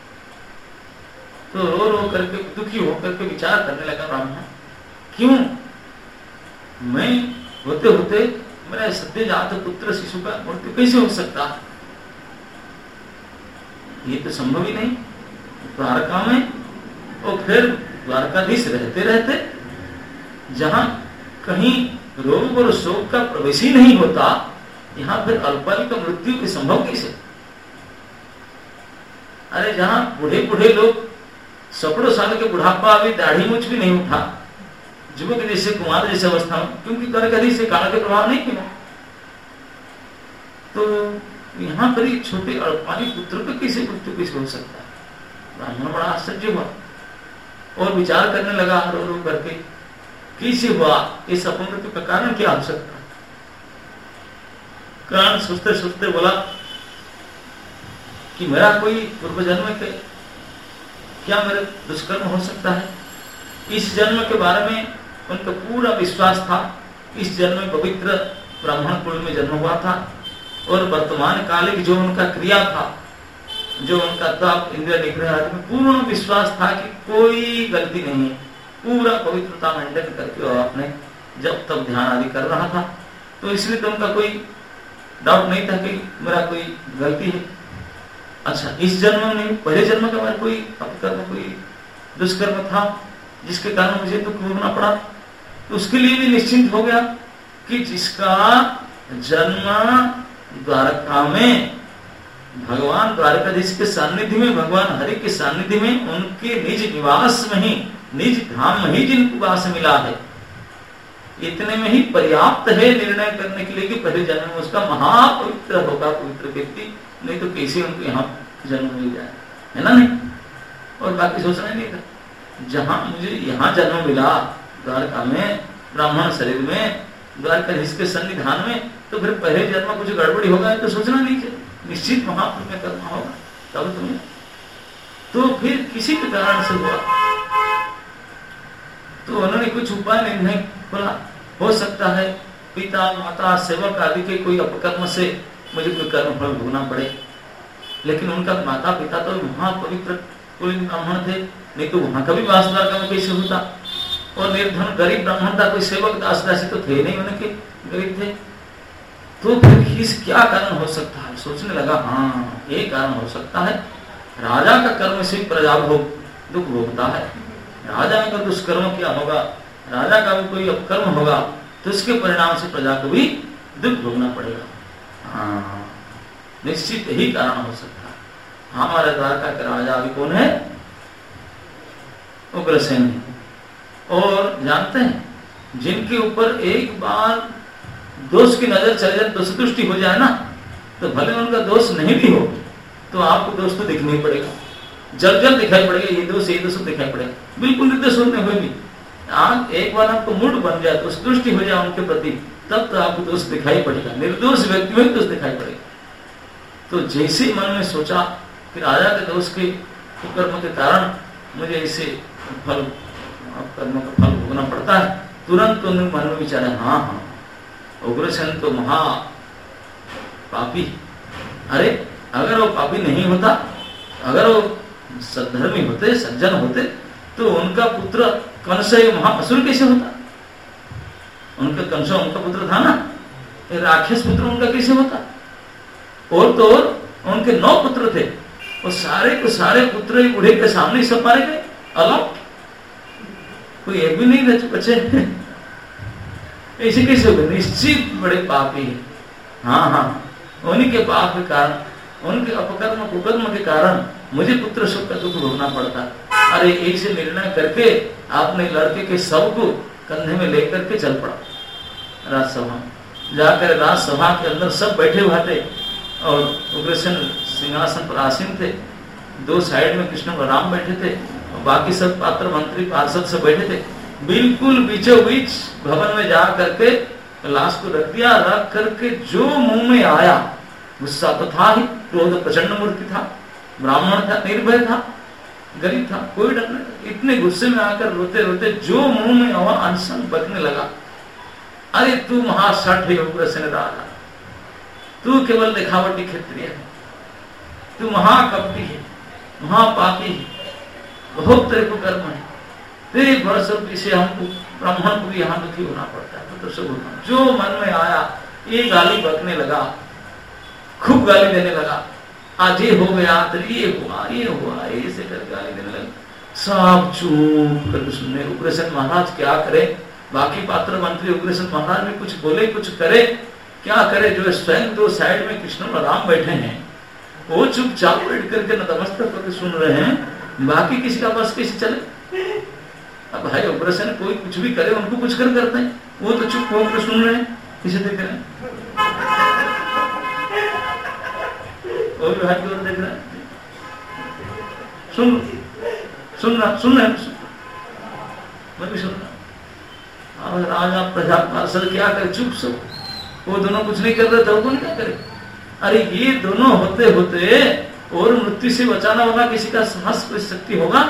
तो रो रो करके दुखी होकर के विचार करने लगा ब्राह्मण, क्यों मैं होते होते मेरा सद्य जात पुत्र शिशु का मृत्यु कैसे हो सकता, ये तो संभव ही नहीं। द्वारका में और फिर द्वारकाधीश रहते रहते जहां कहीं रोग और शोक का प्रवेश ही नहीं होता, यहां फिर अल्पायु का मृत्यु की संभव कैसे। अरे जहां बूढ़े बूढ़े लोग सैकड़ों साल के बुढ़ापा, अभी दाढ़ी मूछ भी नहीं उठा, युवक जैसे कुमार जैसे अवस्था में, क्योंकि द्वारकाधीश से काल के प्रभाव नहीं किया, तो यहाँ पर एक छोटे अल्पायु पुत्र का कैसे मृत्यु कैसे हो सकता है। ब्राह्मण बड़ा आश्चर्य हुआ और विचार करने लगा रो रो करके, कैसे हुआ, इस अपमृत्यु का कारण क्या हो सकता है। कारण सोचते सोचते बोला कि मेरा कोई पूर्व जन्म के क्या मेरे दुष्कर्म हो सकता है। इस जन्म के बारे में उनका पूरा विश्वास था, इस जन्म में पवित्र ब्राह्मण कुल में जन्म हुआ था और वर्तमान कालिक जो उनका क्रिया था, जो उनका तप इंद्रिय निग्रह आदि में पूर्ण विश्वास था कि कोई गलती नहीं है, पूरा पवित्रता मेंटेन करके और अपने जब तब ध्यान आदि कर रहा था। तो इसलिए तो उनका कोई डाउट नहीं था कि मेरा कोई गलती है। अच्छा, इस जन्म में नहीं, पहले जन्म का मेरा कोई अपकर्म, कोई दुष्कर्म था जिसके कारण मुझे दुख भोगना पड़ा, तो उसके लिए भी निश्चिंत हो गया कि जिसका जन्म द्वारका में भगवान द्वारकाधीश के सानिध्य में, भगवान हरि के सानिध्य में, उनके निज निवास में ही, निज धाम में ही जिनको वास मिला है, इतने में ही पर्याप्त है निर्णय करने के लिए कि पहले जन्म में उसका महापवित्र होगा, पवित्र व्यक्ति, नहीं तो कैसे उनको यहाँ जन्म मिल जाए, है ना? नहीं, और बाकी सोचना नहीं था। जहां मुझे यहाँ जन्म मिला द्वारका में, ब्राह्मण शरीर में, द्वारकाधीश के सन्निधान में, तो फिर पहले जन्म कुछ गड़बड़ी होगा तो सोचना नहीं चाहिए, निश्चित महापुण्य करना होगा तब तुम्हें। तो फिर किसी के कारण से हुआ तो उन्होंने कुछ उपाय नहीं खोला। हो सकता है पिता माता सेवक आदि के कोई अपकर्म से मुझे कोई कर्म फल भोगना पड़े, लेकिन उनका माता पिता तो महापवित्र कुलीन ब्राह्मण थे, नहीं तो वहां का भी वास द्वारका में कैसे होता। और निर्धन गरीब ब्राह्मण था, कोई सेवक दास दासी तो थे नहीं, उनके गरीब थे। तो फिर इस क्या कारण हो सकता है, सोचने लगा, हाँ ये कारण हो सकता है, राजा का कर्म से प्रजा भोग दुख भोगता है। राजा का दुष्कर्म क्या होगा, राजा का भी कोई अपकर्म होगा तो इसके परिणाम से प्रजा को भी दुख भोगना पड़ेगा। हाँ, निश्चित यही कारण हो सकता है। हमारे द्वारका के राजा अभी कौन है? उग्रसेन। और जानते हैं जिनके ऊपर एक बार दोष की नजर चले जाए, दोष दृष्टि हो जाए ना, तो भले उनका दोष नहीं भी हो तो आपको दोष तो दिखना ही पड़ेगा, जल जल दिखाई पड़ेगा, ये दोष ये दोष दिखाई पड़ेगा, बिल्कुल निर्दोष होने हुए भी। आप एक बार आपको मूड बन जाए, दोष दृष्टि हो जाए उनके प्रति, तब तो आपको दोष दिखाई पड़ेगा, निर्दोष व्यक्ति में दोष दिखाई पड़ेगा। तो जैसे मन में सोचा कि राजा के दोष के कर्म के कारण मुझे ऐसे फल कर्म का फल भोगना पड़ता है, तुरंत उन्होंने मन में विचारा, हाँ हाँ उग्रसेन तो महा पापी। अरे अगर वो पापी नहीं होता, अगर वो सद्धर्मी होते, सज्जन होते, तो उनका पुत्र कंस महाअसुर कैसे होता? उनका कंस उनका पुत्र था ना, राक्षस पुत्र उनका कैसे होता? और तो और उनके नौ पुत्र थे, और सारे को सारे पुत्र बूढ़े के सामने सब मारे गए, अलग कोई एक भी नहीं बचे। ऐसे कैसे होगा? निश्चित बड़े पापी है। हाँ हाँ, उन्हीं के पाप के कारण, उनके अपकर्म कुकर्म के कारण मुझे पुत्र शोक का दुख भोगना पड़ता। अरे एक से निर्णय करके आपने लड़के के शव को कंधे में लेकर के चल पड़ा राजसभा। जाकर राजसभा के अंदर सब बैठे हुए थे और उग्रसेन सिंहासन पर आसीन थे, दो साइड में कृष्ण बलराम बैठे थे और बाकी सब पात्र मंत्री पार्षद सब बैठे थे। बिल्कुल बीचों बीच भवन में जा करके लाश को रख दिया, रख करके जो मुंह में आया, गुस्सा तो था ही, क्रोध प्रचंड मूर्ति था, ब्राह्मण था, निर्भय था, गरीब था, कोई डर नहीं, इतने गुस्से में आकर रोते रोते जो मुंह में आवा अनशन बकने लगा। अरे तू महासठ है उग्रसेन राजा, तू केवल दिखावटी क्षत्रिय है, तू महाकपटी है, महापापी है, बहुत तेरे को कर्म है, तेरे भरोसे से हमको ब्राह्मण को भी यहाँ दुखी होना पड़ता है। तो सब जो मन में आया ये गाली बकने लगा, खूब गाली देने लगा, आज ये हो गया, तो ये हुआ, ये हुआ, ऐसे कर गाली देने लगा। सब चुप कर सुनने। उग्रसेन महाराज क्या करे, बाकी पात्र मंत्री उग्रसेन महाराज में कुछ बोले कुछ करे, क्या करे? जो स्वयं दो साइड में कृष्ण और राम बैठे हैं वो चुपचाप बैठ करके नतमस्तक करके सुन रहे हैं, बाकी किसी का बस कैसे चले? अब भाई उग्रसेन कोई कुछ भी करे उनको कुछ कर करते हैं, वो तो चुप होकर सुन रहे हैं, किसे देख रहे हैं, वो भी हाथ की ओर देख रहा है, सुन सुन रहा सुन रहे मैं भी सुन रहा। और राजा प्रजा पार्षद क्या करे? चुप सब, वो दोनों कुछ नहीं कर रहे थे, वो कौन क्या करे? अरे ये दोनों होते होते और मृत्यु से बचाना होगा, किसी का साहस कोई शक्ति होगा?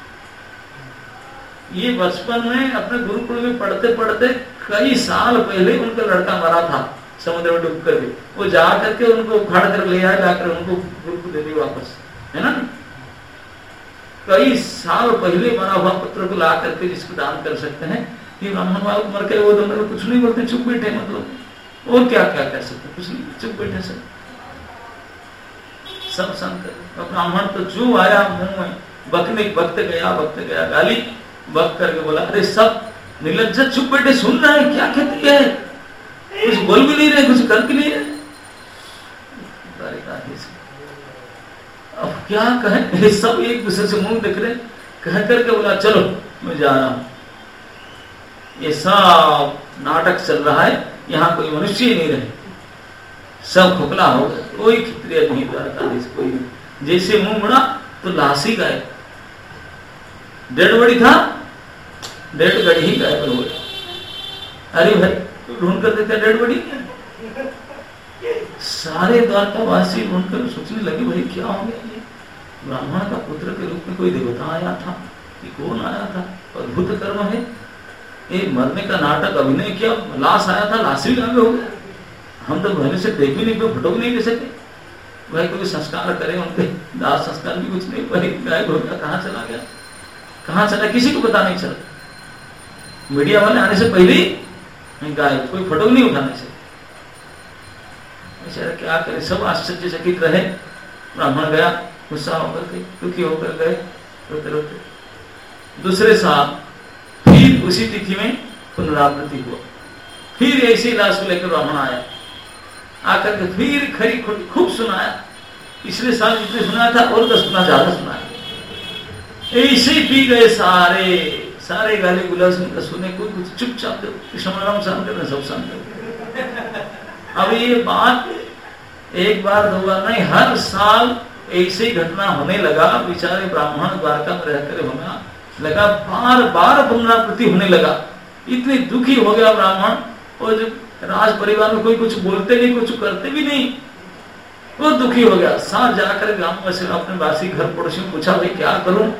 ये बचपन में अपने गुरुकुल में पढ़ते पढ़ते कई साल पहले उनका लड़का मरा था समुद्र में डूब करके, वो जा करके उनको उखाड़ कर ले आए, जाकर उनको गुरुकुल दे दी वापस, है ना? कई साल पहले मरा हुआ पुत्र को ला करके जिसको दान कर सकते हैं, ये ब्राह्मण वालों मर के वो दोनों कुछ नहीं बोलते, चुप बैठे, मतलब और क्या क्या कह सकते, कुछ नहीं, चुप बैठे सब सब संत। ब्राह्मण तो जो आया मुंह में बकने, बकत गया बकत गया गाली बक करके बोला, अरे सब निर्लज्ज चुप बैठे सुन रहे हैं, क्या कहती है, कुछ बोल भी नहीं रहे, कुछ कर भी नहीं रहे। अब क्या कहें, सब एक दूसरे से मुंह देख रहे, कह करके बोला चलो मैं जा रहा हूं, ये सब नाटक चल रहा है, यहाँ कोई मनुष्य ही नहीं रहे, सब खोखला हो गया, कोई क्षत्रिय नहीं, द्वारकाधीश कोई नहीं। जैसे मुंह मुड़ा तो लाशी गायब, डेढ़ बड़ी था, डेढ़ गड़ी ही गायब हो गया। अरे भाई ढूंढ कर देखा डेढ़ बड़ी, सारे द्वारकावासी ढूंढकर सोचने लगे भाई क्या हो गया, ये ब्राह्मण का पुत्र के रूप में कोई देवता आया था, ये कौन आया था, अद्भुत कर्म है, ये मरने का नाटक अभिनय किया, लाश आया था, लाश भी गायब हो गया, हम तो भले से देख भी नहीं, फोटो भी नहीं ले सके, भाई कोई संस्कार करे, उनके दाह संस्कार भी कुछ नहीं, भाई गायब हो गया, कहाँ चला गया, कहाँ चला, किसी को पता नहीं चला, मीडिया वाले आने से पहले ही गायब, कोई फोटो भी नहीं उठाने से। बेचारा क्या करे, सब आश्चर्यचकित रहे। ब्राह्मण गया, गुस्सा होकर के, दुखी होकर गए, रोते रोते। दूसरे साल फिर उसी तिथि में पुनरावृत्ति हुआ, फिर ऐसी लाश को लेकर ब्राह्मण आया, आकर के फिर खरी खोटी खूब सुनाया, पिछले साल जितने सुनाया था और दस गुना ज्यादा सुनाया, ऐसे पी गए सारे सारे गाली गुलास सुने, कोई कुछ चुपचाप कृष्ण राम शांत कर, सब शांत। अब ये बात एक बार दो बार नहीं, हर साल ऐसे ही घटना होने लगा, बेचारे ब्राह्मण द्वारका में रहकर होना लगा, बार बार पुनरावृत्ति होने लगा, इतनी दुखी हो गया ब्राह्मण, और जब राज परिवार में कोई कुछ बोलते नहीं, कुछ करते भी नहीं, वो दुखी हो गया। साथ जाकर गांव में से अपने वासी घर पड़ोसी में पूछा, भाई क्या करूं,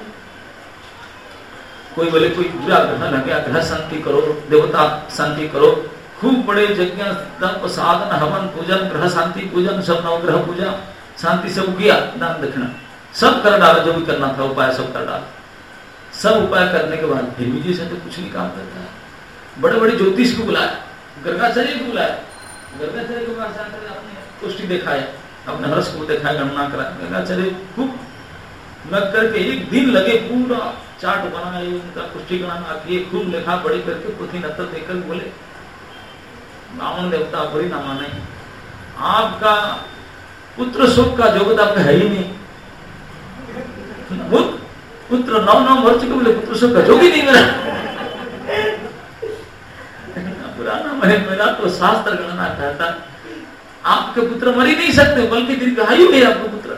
कोई बोले कोई पूरा ग्रह लग गया, ग्रह शांति करो, देवता शांति करो, खूब बड़े यज्ञ तप साधन हवन पूजन, ग्रह शांति पूजन, सब नवग्रह पूजा शांति सब किया, दान दक्षिणा सब कर डाला, जो भी करना था उपाय सब कर डाला। सब उपाय करने के बाद फिर भी जैसे तो कुछ नहीं काम करता है। बड़े बड़े ज्योतिष को बुलाया, गर्गाचार्य को बुलाया, गर्गाचार्य को अपने पुष्टि दिखाया, अपने हर्ष को दिखाया, गणना कराया। गर्गाचार्य खूब लग करके एक दिन लगे, पूरा चार्ट बनाए, उनका पुष्टि गणना किए, खूब लिखा बड़ी करके पोथी नतर देकर बोले, ब्राह्मण देवता बुरी ना माने, आपका पुत्र शोक का जोगत आपका है ही नहीं, पुत्र नौ नौ मर चुके, बोले पुत्र शोक का जोग ही नहीं मेरा। पुराना मैंने मेरा तो शास्त्र गणना कहता, आपके पुत्र मर ही नहीं सकते, बल्कि दीर्घायु है आपका पुत्र,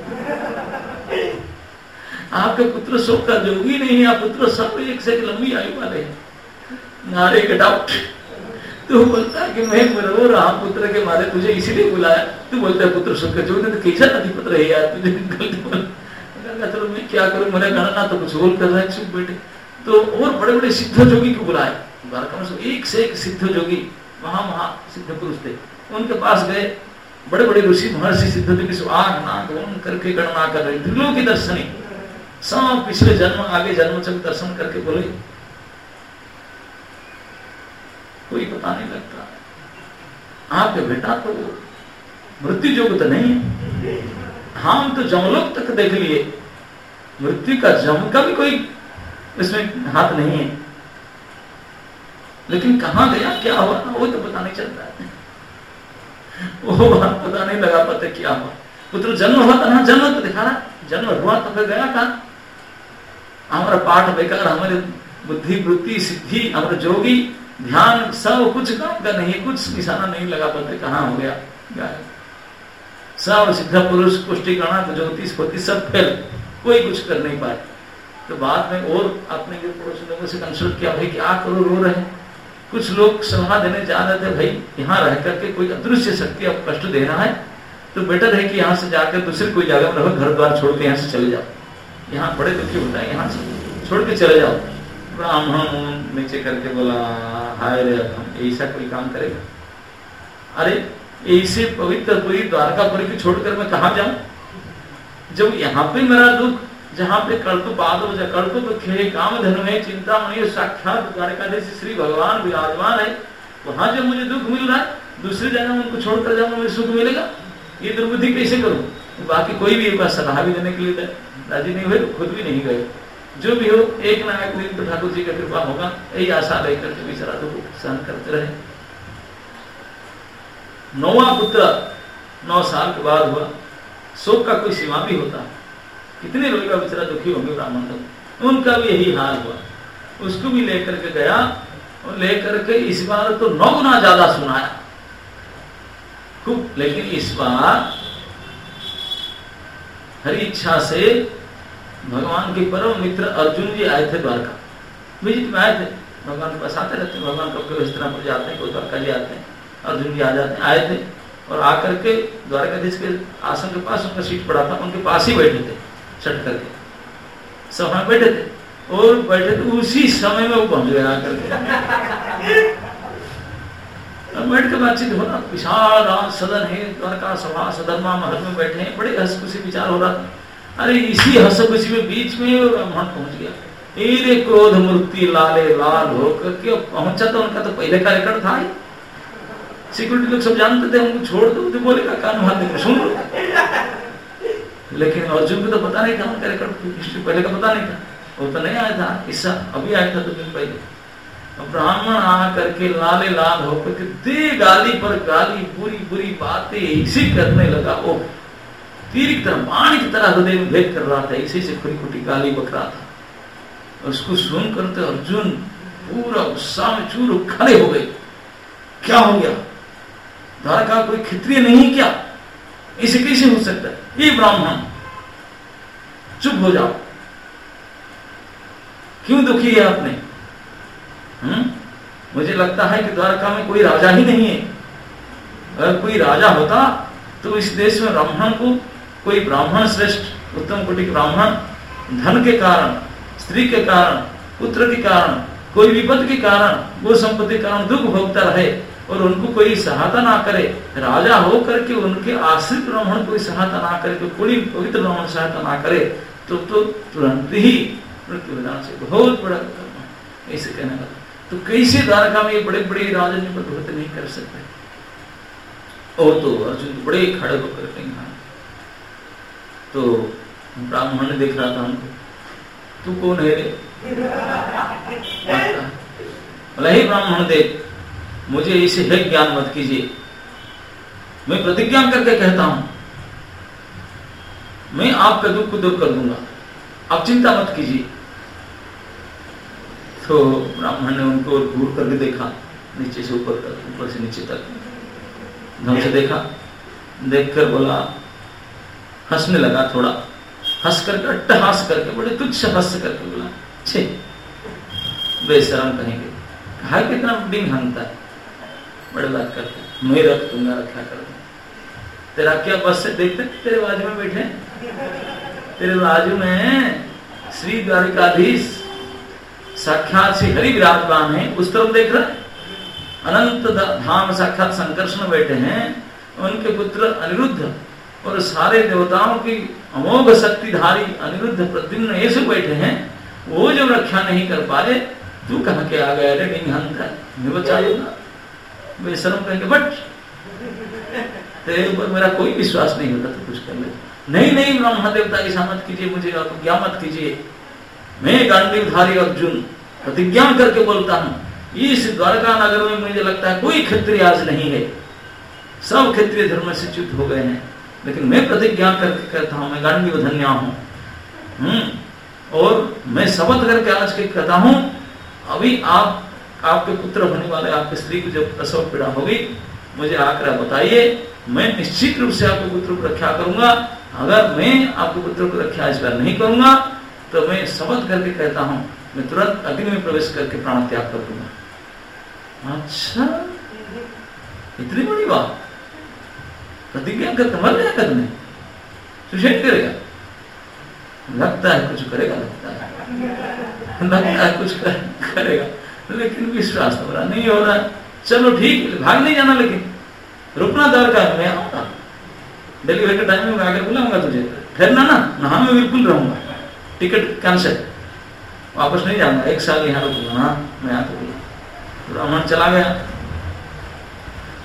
आपके पुत्र शोक का जोग ही नहीं है, आप पुत्र सब एक से एक लंबी आयु वाले हैं। नारे के डाउट, तू बोलता है कि मैं रो रहा पुत्र के मारे, तुझे इसीलिए बुलाया, तू बोलता है पुत्र सुख का जोग, तो कैसा अधिपत्र है यार, तुझे गलती बोल। चलो मैं क्या करूं, मेरा गणना तो कुछ और कर रहा है, चुप बैठे। तो और बड़े बड़े सिद्ध जोगी को बुलाए, द्वारका में एक से एक सिद्ध जोगी, महा महा सिद्ध पुरुष थे, उनके पास गए। बड़े बड़े ऋषि महर्षि सिद्ध जोगी आग नाक ओम करके गणना कर रहे, त्रिलोकी दर्शनी, सब पिछले जन्म आगे जन्म से दर्शन करके बोले, कोई पता नहीं लगता, आपके बेटा तो मृत्यु जोग तो नहीं है, हम तो जमलोक तक देख लिए, मृत्यु का जम का भी कोई इसमें हाथ नहीं है, लेकिन कहां गया क्या हुआ वो तो पता नहीं चलता है, वो बात पता नहीं लगा पाते क्या हुआ। पुत्र जन्म हुआ था ना, जन्म तो दिखा रहा, जन्म हुआ तो फिर गया कहा, हमारा पाठ बेकार, हमारे बुद्धि वृत्ति सिद्धि, हमारे जोगी ध्यान सब कुछ काम का नहीं, कुछ निशाना नहीं लगा पाते, कहाँ हो गया गायब। सब सिद्ध पुरुष पुष्टि गणना तो ज्योतिष होती सब फेल, कोई कुछ कर नहीं पाए। तो बाद में और अपने पड़ोसी लोगों से कंसल्ट किया, भाई क्या करो, रो रहे हैं। कुछ लोग सलाह देने जा रहे थे, भाई यहाँ रह करके कोई अदृश्य शक्ति अब कष्ट दे रहा है, तो बेटर है कि यहाँ से जाकर दूसरी कोई जगह में रहो, घर द्वार छोड़ के यहाँ से चले जाओ, यहाँ बड़े दुखी होता है, यहाँ से छोड़ के चले जाओ। ब्राह्मण नीचे करके बोला, हाय रे हम ऐसा कोई काम करेगा, अरे ऐसे पवित्र पूरी द्वारकापुरी को छोड़कर मैं कहाँ जाऊं, जब यहाँ पे मेरा दुख, जहाँ पे कल्प पादो कल्प दुख है, काम धन है, चिंता मणि साक्षात द्वारकाधीश श्री भगवान विराजमान है, वहां जब मुझे दुख मिल रहा है, दूसरी जगह में उनको छोड़कर जाऊंगा, मुझे सुख मिलेगा? ये दुर्बुद्धि कैसे करूं? तो बाकी कोई भी एक बार सलाह भी देने के लिए राजी नहीं हुए, खुद भी नहीं गए। जो भी हो, एक ना एक दिन तो ठाकुर जी का कृपा होगा, यही आशा लेकर के बेचारा दुख सहन करते रहे। नौवां पुत्र नौ साल के बाद हुआ। शोक का कोई सीमा भी होता, कितने रोएगा बेचारा, दुखी होंगे ब्राह्मण लोग। उनका भी यही हाल हुआ, उसको भी लेकर के गया और लेकर के इस बार तो नौ गुना ज्यादा सुनाया खूब। लेकिन इस बार हरी इच्छा से भगवान के परम मित्र अर्जुन जी आए थे द्वारका, विजिट में आए थे, भगवान के पास आते रहते हैं, भगवान कब कभी इस तरह पर जाते हैं, कोई द्वारका जी आते हैं, अर्जुन जी आ जाते हैं, आए थे और आकर के द्वारकाधीश के आसन के पास उनका सीट पड़ा था, उनके पास ही बैठे थे, छट करके सब वहां बैठे थे और बैठे थे। उसी समय में वो पहुंच गया आकर के बैठ के बातचीत हो रहा, विशाल राज सदन है, द्वारका सभा सदनमा महल में बैठे हैं, बड़े हंस खुशी विचार हो रहा था। अरे इसी हंस खुशी में बीच में ब्राह्मण पहुंच गया, एरे क्रोध मूर्ति लाले लाल होकर के पहुंचा। तो उनका तो पहले का रिकॉर्ड था ही, सिक्योरिटी लोग सब जानते थे, उनको छोड़ दो, तो बोलेगा कान हाथ देकर सुन लो। लेकिन अर्जुन को तो पता नहीं था, उनका रिकॉर्ड हिस्ट्री पहले का पता नहीं था, वो तो नहीं आया था, किस्सा अभी आया था दो दिन पहले। ब्राह्मण आ करके लाले लाल होकर के दे गाली पर गाली, बुरी बुरी बातें इसी करने लगा। वो तीर की तरह, बाण की तरह हृदय में भेद कर रहा था, इसी से खुरी खुटी गाली बक रहा था। उसको सुन करते अर्जुन पूरा उत्साह में चूर खड़े हो गए। क्या हो गया? द्वारका कोई क्षत्रिय नहीं क्या? इसे कैसे हो सकता है? ये ब्राह्मण, चुप हो जाओ, क्यों दुखी है आपने? हम्म मुझे लगता है कि द्वारका में कोई राजा ही नहीं है। अगर कोई राजा होता तो इस देश में ब्राह्मण को, कोई ब्राह्मण श्रेष्ठ उत्तम कोटि के ब्राह्मण धन के कारण, स्त्री के कारण, पुत्र के कारण, कोई विपद के कारण, वो संपत्ति के कारण दुख भोगता रहे और उनको कोई सहायता ना करे, राजा हो करके उनके आश्रित ब्राह्मण कोई सहायता ना करे, कोई पवित्र ब्राह्मण सहायता ना करे, तो तो तुरंत ही मृत्यु विधान से बहुत बड़ा कर्म, ऐसे कहने लगा। तो कैसे द्वारका में ये बड़े बड़े राजा जी पर भक्त नहीं कर सकते? और तो अर्जुन बड़े खड़े होकर के तो ब्राह्मण ने देख रहा था हमको, तू कौन है रे? बोला, हे ब्राह्मण देव, मुझे इसे है ज्ञान मत कीजिए, मैं प्रतिज्ञा करके कहता हूं, मैं आपका दुख को दूर कर दूंगा, आप चिंता मत कीजिए। तो ब्राह्मण ने उनको घूर करके देखा, नीचे से ऊपर तक, ऊपर से नीचे तक ढंग से देखा, देखकर बोला, हंसने लगा थोड़ा, हंस करके अट्टहास करके, बड़े तुच्छ हंस करके बोला, छे बेशरम कहेंगे, कहा कितना डिंग हंसता है, बड़े बात करते, मैं रख दूंगा, रखा कर दूंगा, तेरा क्या बस से? देखते तेरे बाजू में बैठे, तेरे बाजू में श्री द्वारिकाधीश साक्षात श्री हरि विराजमान है, उस तरफ देख रहे, अनंत धाम साक्षात संकर्षण बैठे हैं, उनके पुत्र अनिरुद्ध और सारे देवताओं की अमोघ शक्तिधारी अनिरुद्ध प्रद्युम्न ये सब बैठे हैं, वो जब रक्षा नहीं कर पा रहे, तू कहां के आ गया रे डिंग है, मैं बचा लूंगा, बेशरम कहेंगे, बट तेरे ऊपर मेरा कोई विश्वास नहीं होता, तो कुछ कर ले। नहीं नहीं ब्रह्म देवता ऐसा मत कीजिए, मुझे क्या मत कीजिए, मैं गांडीवधारी अर्जुन प्रतिज्ञा करके बोलता हूं, इस द्वारका नगर में मुझे लगता है कोई क्षत्रिय आज नहीं है, सब क्षत्रिय धर्म से च्युत हो गए हैं, लेकिन मैं प्रतिज्ञा करके कहता हूं, मैं गांडीव धन्या हूं, हम्म और मैं शपथ करके आज के कहता हूं, अभी आप आपके पुत्र होने वाले आपके स्त्री को जब प्रसव पीड़ा होगी, मुझे आकर बताइए, मैं निश्चित रूप से आपके पुत्र को रक्षा करूंगा। अगर मैं आपके पुत्र को रक्षा इस बार नहीं करूंगा, तो मैं शपथ करके कहता हूं, मैं तुरंत अग्नि में प्रवेश करके प्राण त्याग कर दूंगा। अच्छा, इतनी बड़ी बात, प्रतिज्ञा करते मर जाएगा, तुम्हें सुसाइड करेगा, लगता है कुछ करेगा, लगता है लगता है कुछ करेगा, लेकिन विश्वास हो रहा नहीं हो रहा। चलो ठीक, भाग नहीं जाना, लेकिन रुकना द्वारका, मैं आऊंगा डिलीवरी के टाइम में आकर बुलाऊंगा तुझे, ठहरना ना, नहा मैं बिल्कुल रहूंगा, टिकट कैंसिल, वापस नहीं जाऊंगा, एक साल यहाँ रुकूंगा, हाँ मैं आकर बोला। ब्राह्मण चला गया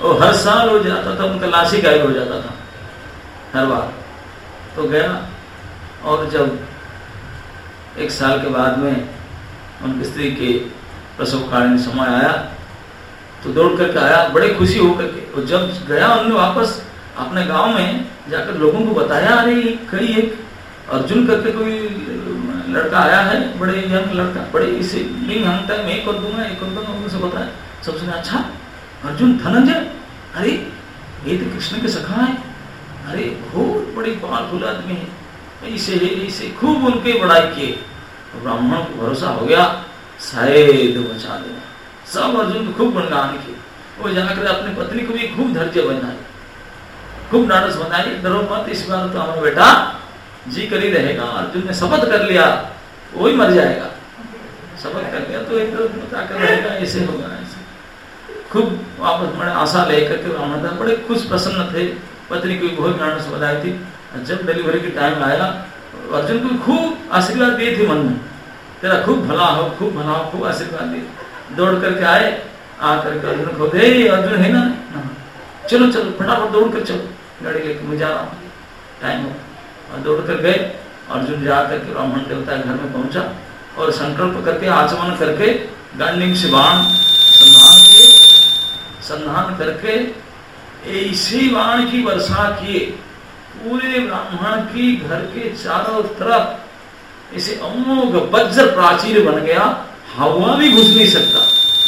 और हर साल हो जाता था, उनका लाश ही गायब हो जाता था हर बार। तो गया, और जब एक साल के बाद में उनकी स्त्री के प्रसवकालीन समय आया तो दौड़ करके आया बड़े खुशी होकर के। और जब गया उन्होंने वापस अपने गांव में जाकर लोगों को बताया, अरे कई एक अर्जुन करके कोई लड़का आया है, बड़े यंग लड़का, बड़े इसे नहीं मांगता है, मैं कर दूंगा, एक कर दूंगा, उनसे बताया। सबसे अच्छा अर्जुन धनंजय, अरे ये तो कृष्ण के सखा है, अरे बहुत बड़ी पावरफुल आदमी है, ऐसे है ऐसे, खूब उनके बड़ाई किए। ब्राह्मण को भरोसा हो गया शायद बचा देगा, सब अर्जुन को खूब गुणगान किए। वो जाकर अपनी पत्नी को भी खूब धैर्य बनाई, खूब नारस बनाई, डरो मत, इस बार तो हमारा बेटा जी कर ही रहेगा। अर्जुन ने शपथ कर लिया वही मर जाएगा, शपथ कर लिया तो एक कर रहेगा, ऐसे होगा ऐसे। खूब वापस बड़े आशा लेकर के ब्राह्मण था, बड़े खुश प्रसन्न थे, पत्नी को भी बहुत नारस बनाई थी। जब डिलीवरी की टाइम आया अर्जुन को खूब आशीर्वाद दिए थे मन में, तेरा खूब भला हो, खूब भला हो, खूब आशीर्वाद दिए। दौड़ करके आए, आकर के अर्जुन को दे, अर्जुन है ना, चलो चलो फटाफट दौड़ कर चलो, गाड़ी लेकर मैं जा रहा हूँ, टाइम हो। और दौड़ कर गए, अर्जुन जाकर के ब्राह्मण देवता घर में पहुंचा और संकल्प करके आचमन करके गांडीव से बाण संधान किए, संधान करके ऐसी बाण की वर्षा किए, पूरे ब्राह्मण की घर के चारों तरफ ऐसे अमोघ वज्र प्राचीर बन गया, हवा भी घुस नहीं सकता।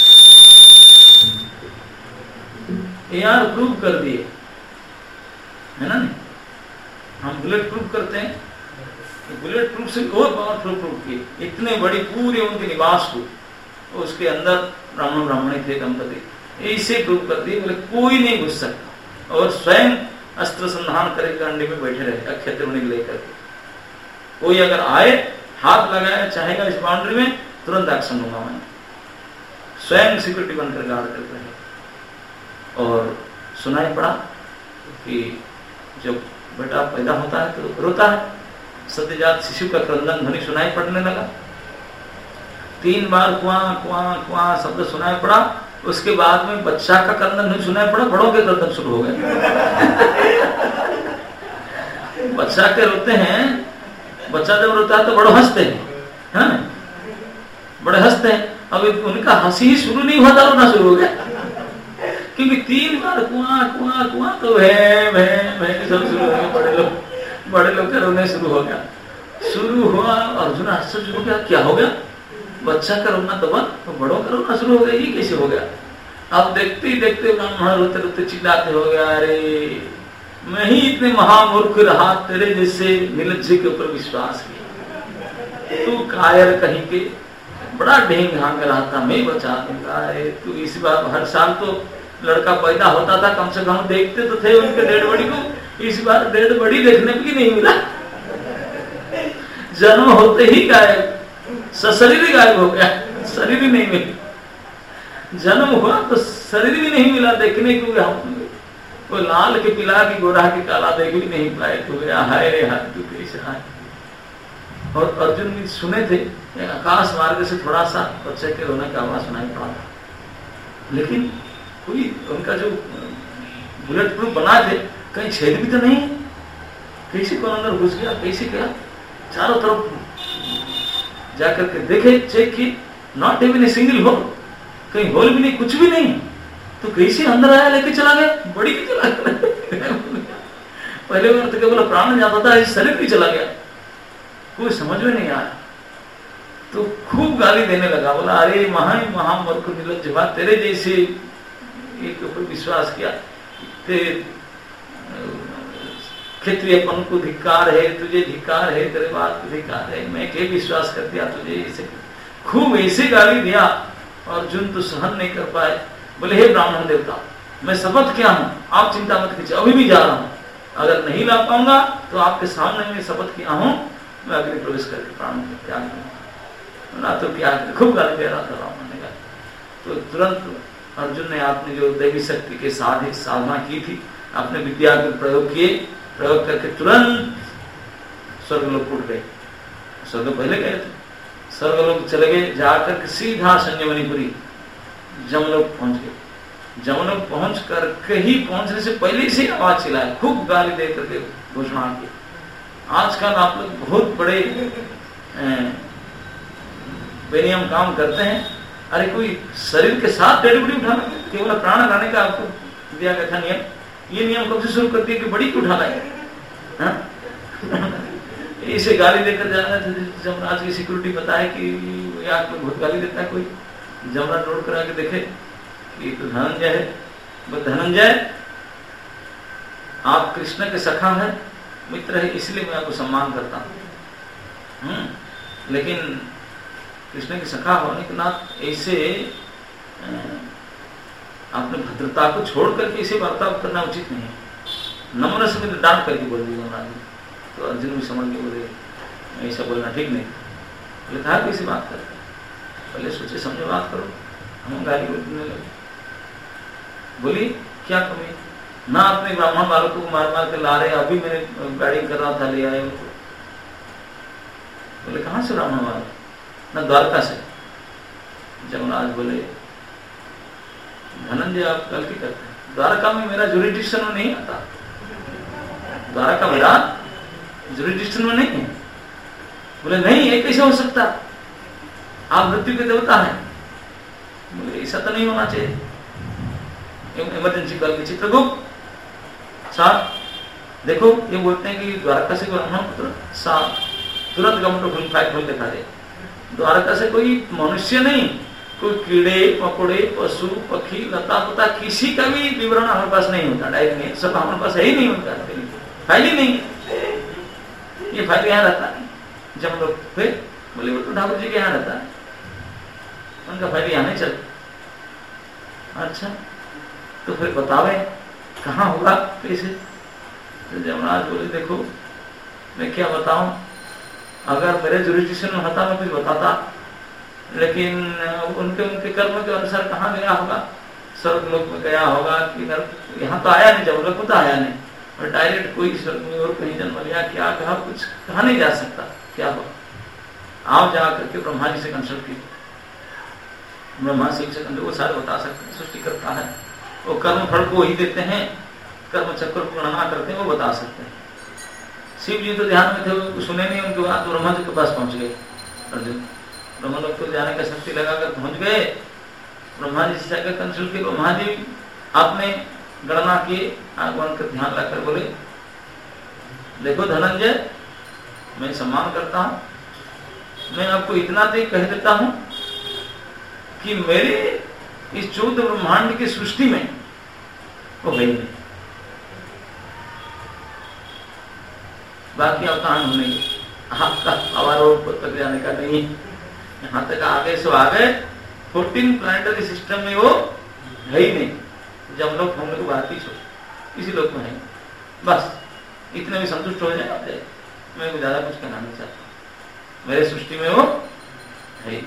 यार प्रूव कर दिए है ना, नहीं हम बुलेट प्रूफ करते हैं, तो बुलेट प्रूफ से बहुत पावरफुल प्रूफ किए। इतने बड़ी पूरे उनके निवास को, उसके अंदर ब्राह्मण ब्राह्मणी थे दंपति, ऐसे प्रूफ कर दिए, बोले कोई नहीं घुस सकता। और स्वयं अस्त्र संधान करे गांडी में बैठे रहे अक्षय त्रिवेणी लेकर के, कोई अगर आए हाथ लगाया चाहेगा इस बाउंड्री में, तुरंत एक्शन लूंगा मैं। स्वयं सिक्योरिटी बनकर गार्ड करते रहे। और सुनाई पड़ा कि जब बेटा पैदा होता है तो रोता है, सद्यजात शिशु का क्रंदन ध्वनि सुनाई पड़ने लगा, तीन बार कुआ कुआ कुआ शब्द सुनाई पड़ा। उसके बाद में बच्चा का क्रंदन नहीं सुनाई पड़ा, बड़ों के क्रंदन शुरू हो गए। बच्चा के रोते हैं, बच्चा जब रोता है तो बड़ो हंसते हैं, है ना, बड़े हंसते हैं। अब उनका हंसी ही शुरू नहीं हुआ था, रोना शुरू हो गया, क्योंकि तीन बार कुआ कुआ कुआ तो है भै भै सब शुरू हो गया। बड़े लोग बड़े लोग का रोने शुरू हो गया, शुरू हुआ। अर्जुन आश्चर्य हो गया, क्या हो गया, बच्चा का रोना तो बंद, तो बड़ों का रोना शुरू हो गया, ये कैसे हो गया। अब देखते ही देखते ब्राह्मण रोते रोते चिल्लाते हो गया, अरे मैं ही इतने महामूर्ख रहा, तेरे जैसे नीलज्जी के ऊपर विश्वास किया, तू कायर कहीं के, बड़ा ढेंग हांग रहा था, मैं बचा दूंगा। तू इस बार हर साल तो लड़का पैदा होता था, कम से कम देखते तो थे उनके डेड बॉडी को, इस बार डेड बॉडी देखने भी नहीं मिला, जन्म होते ही गायब, शरीर ही गायब हो गया, शरीर ही नहीं मिला। जन्म हुआ तो शरीर भी नहीं मिला देखने को, हम वो लाल के पिला की गोरा के काला देख भी नहीं पाए, तो गया हाय रे हाय तू कैसे हाय। और अर्जुन भी सुने थे, आकाश मार्ग से थोड़ा सा बच्चे के रोने का आवाज सुनाई पड़ा था, लेकिन कोई उनका जो बुलेट प्रूफ बनाए थे कहीं छेद भी तो नहीं, कैसे कौन अंदर घुस गया, कैसे गया, चारों तरफ जाकर के देखे, चेक किए, not even a single hole, कहीं होल भी नहीं, कुछ भी नहीं, तो कैसे अंदर आया, लेके चला गया, बड़ी भी चला गया। पहले बार तो केवल प्राण जाता था, शरीर भी चला गया, कोई समझ में नहीं आया। तो खूब गाली देने लगा, बोला अरे महा महामूर्ख निर्लज्ज, तेरे जैसे एक ऊपर विश्वास किया, तेरे क्षत्रियपन को धिक्कार है, तुझे धिक्कार है, तेरे बात को धिक्कार है, मैं क्या विश्वास कर दिया तुझे, ऐसे खूब ऐसे गाली दिया। अर्जुन तो सहन नहीं कर पाए, बोले हे ब्राह्मण देवता, मैं शपथ किया हूं, आप चिंता मत कीजिए, अभी भी जा रहा हूं, अगर नहीं ला पाऊंगा तो आपके सामने मैं शपथ किया हूं, मैं अग्नि प्रवेश करके प्राण त्याग दूंगा, ना तो त्याग। खूब गाली दे रहा था ब्राह्मण ने। तो तुरंत अर्जुन ने आपने जो देवी शक्ति के साथ साधना की थी, अपने विद्या के प्रयोग किए, प्रयोग करके तुरंत स्वर्गलोक उठ गए। स्वर्ग पहले गए थे, स्वर्गलोक चले गए, जाकर के सीधा संयमनीपुरी जमलोक पहुंच गए। जमुना पहुंच कर कहीं पहुंचने से पहले से आवाज चिल्लाए, खूब गाली दे करके घोषणा की। आजकल आप लोग बहुत बड़े बेनियम काम करते हैं। अरे कोई शरीर के साथ डेड बॉडी उठाना, केवल प्राण लाने का आपको दिया गया था नियम, ये नियम कब से शुरू कर दिया कि बड़ी क्यों उठा लाए? इसे गाली देकर जाना, जमराज की सिक्योरिटी पता है कि यहाँ में बहुत गाली देता है कोई, जमराज नोट करा के देखे कि तो धनंजय है। वो धनंजय आप कृष्ण के सखा है, मित्र है, इसलिए मैं आपको सम्मान करता हूँ, लेकिन कृष्ण के सखा होने के नाते ऐसे अपने भद्रता को छोड़ करके इसे वार्तालाप करना उचित नहीं है। नम्र से मुझे डांट करके बोल दिया महाराज, तो अर्जुन भी समझ के बोले ऐसा बोलना ठीक नहीं। बोले कहा कैसी बात करते, पहले सोचे समझे बात करो, हम गाली बोलने लगे। बोली क्या कमी, ना अपने ब्राह्मण बालकों को मार मार के ला रहे, अभी मैंने गाड़ी कर रहा था ले आए उनको। बोले कहाँ से ब्राह्मण बालक? ना द्वारका से। जमराज बोले धनंजय आप गलती करते हैं, द्वारका में मेरा जुरिडिक्शन में नहीं आता, द्वारका मेरा जुरिडिक्शन में नहीं है। बोले नहीं, ये कैसे हो सकता, आप मृत्यु के देवता हैं। बोले ऐसा तो नहीं होना चाहिए, इमरजेंसी कॉल की चित्रगुप्त साहब देखो, ये बोलते हैं कि द्वारका से ब्राह्मण पुत्र साहब तुरंत गमटो फुल फाइट फुल दिखा दे। द्वारका से कोई मनुष्य नहीं, कोई कीड़े मकोड़े पशु पक्षी लता पता किसी का भी विवरण हमारे पास नहीं होता, डायरेक्ट नहीं, सब हमारे पास है ही नहीं होता, फाइल ही नहीं, ये फाइल यहाँ रहता है। जब हम लोग फिर बोले वो तो ठाकुर जी के यहाँ रहता है, उनका फाइल यहाँ नहीं चलता। अच्छा तो फिर बतावे कहाँ होगा कैसे? तो जमराज बोले देखो मैं क्या बताऊं, अगर मेरे जुरिडिक्शन में होता मैं कुछ बताता, लेकिन उनके उनके कर्म के अनुसार कहाँ गया होगा, स्वर्ग लोक में गया होगा कि यहाँ तो आया नहीं, जब लोग तो आया नहीं, और डायरेक्ट कोई स्वर्ग में और कहीं जन्म लिया, क्या कहा कुछ कहा नहीं जा सकता, क्या हो आप जा करके ब्रह्मा जी से कंसल्ट कीजिए, ब्रह्मा जी से वो सारे बता सकते हैं, सृष्टि करता है, वो कर्म फल को ही देते हैं, कर्म चक्र को गणना करते हैं, वो बता सकते हैं। शिव जी तो ध्यान में थे, वो सुने नहीं, उनके बाद ब्रह्मा जी के पास पहुंच गए अर्जुन, ब्रह्मा लोग तो जाने का शक्ति लगाकर पहुंच गए, ब्रह्मा जी से जाकर कंसल्ट किए। ब्रह्मा जी आपने गणना किए, आगमन कर ध्यान लाकर बोले देखो धनंजय मैं सम्मान करता हूं, मैं आपको इतना दे कह देता हूं कि मेरे इस चौदह ब्रह्मांड की सृष्टि में वो गई नहीं, बाकी आप कहां ढूंढेंगे, आपका आवारों तक जाने का नहीं, यहां तक आगे से आगे फोर्टीन प्लानिटरी सिस्टम में वो है ही नहीं, जब लोग होने को बात ही छोड़ इसी लोग में है, बस इतने भी संतुष्ट हो जाए, मैं को ज्यादा कुछ कहना नहीं चाहता, मेरे सृष्टि में वो है।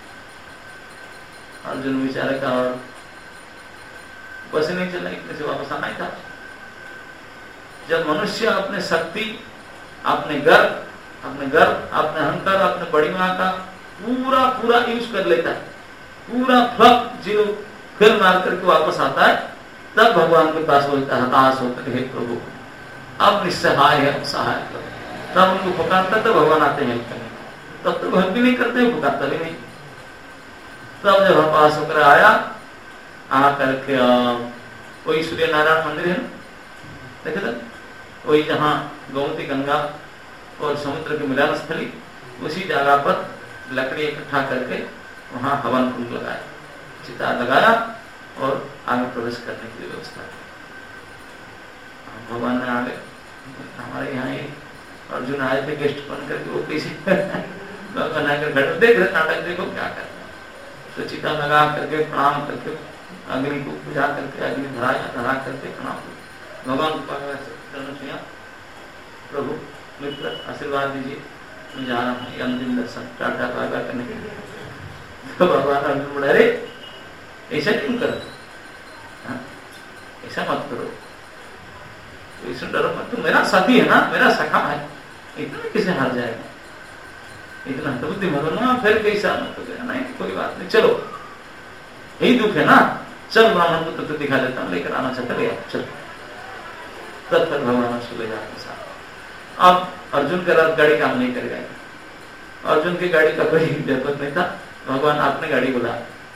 अर्जुन बेचारे का और बस नहीं चलना, इतने से वापस आना ही था। जब मनुष्य अपने शक्ति, अपने गर्व, अपने गर्व, अपने अहंकार, अपने बड़ी माँ का पूरा पूरा यूज कर लेता है, पूरा फ्लप जीरो फिर मार करके वापस आता है, तब भगवान के पास बोलता है हताश होकर हे प्रभु अब निस्सहाय है, सहाय करो, तब उनको पुकारता, तब भगवान आते हैं, तब तो हेल्प भी नहीं करते, पुकारता भी नहीं। तब जब पास होकर आया, आकर के वही सूर्य नारायण मंदिर है देखे था, वही जहाँ गोमती गंगा और समुद्र की मिलन स्थली, उसी जगह पर लकड़ी इकट्ठा करके वहां हवन कुंड लगाया, चिता लगाया और आगे प्रवेश करने की व्यवस्था की। भगवान ने आगे हमारे यहाँ अर्जुन आए थे गेस्ट बन करके, वो कैसे भगवान आकर खड़े देख रहे नाटक, देखो क्या कर रहे, तो चिता लगा करके प्रणाम करके अग्नि को पूजा करके अग्नि धरा धरा करके प्रणाम भगवान को छुआ, प्रभु मित्र आशीर्वाद दीजिए, मैं जा रहा हूँ अंतिम दर्शन टाटा बाय बाय करने के लिए। तो भगवान अर्जुन बोले अरे ऐसा क्यों करो, ऐसा मत करो, तो इसमें डरो मत, तो मेरा साथी है ना, मेरा सखा है, इतना किसे हार जाएगा, इतना तो बुद्धि मत ना, फिर कैसा मत हो गया, नहीं कोई बात नहीं, चलो यही दुख है ना, चल ब्राह्मण को तो दिखा देता हूँ, लेकर आना चाहता गया, चल। तत्पर भगवान उसको ले जाते साथ। अब अर्जुन का रथ गाड़ी काम नहीं कर गया। अर्जुन की गाड़ी का कोई जरूरत नहीं था, भगवान आपने गाड़ी बुला,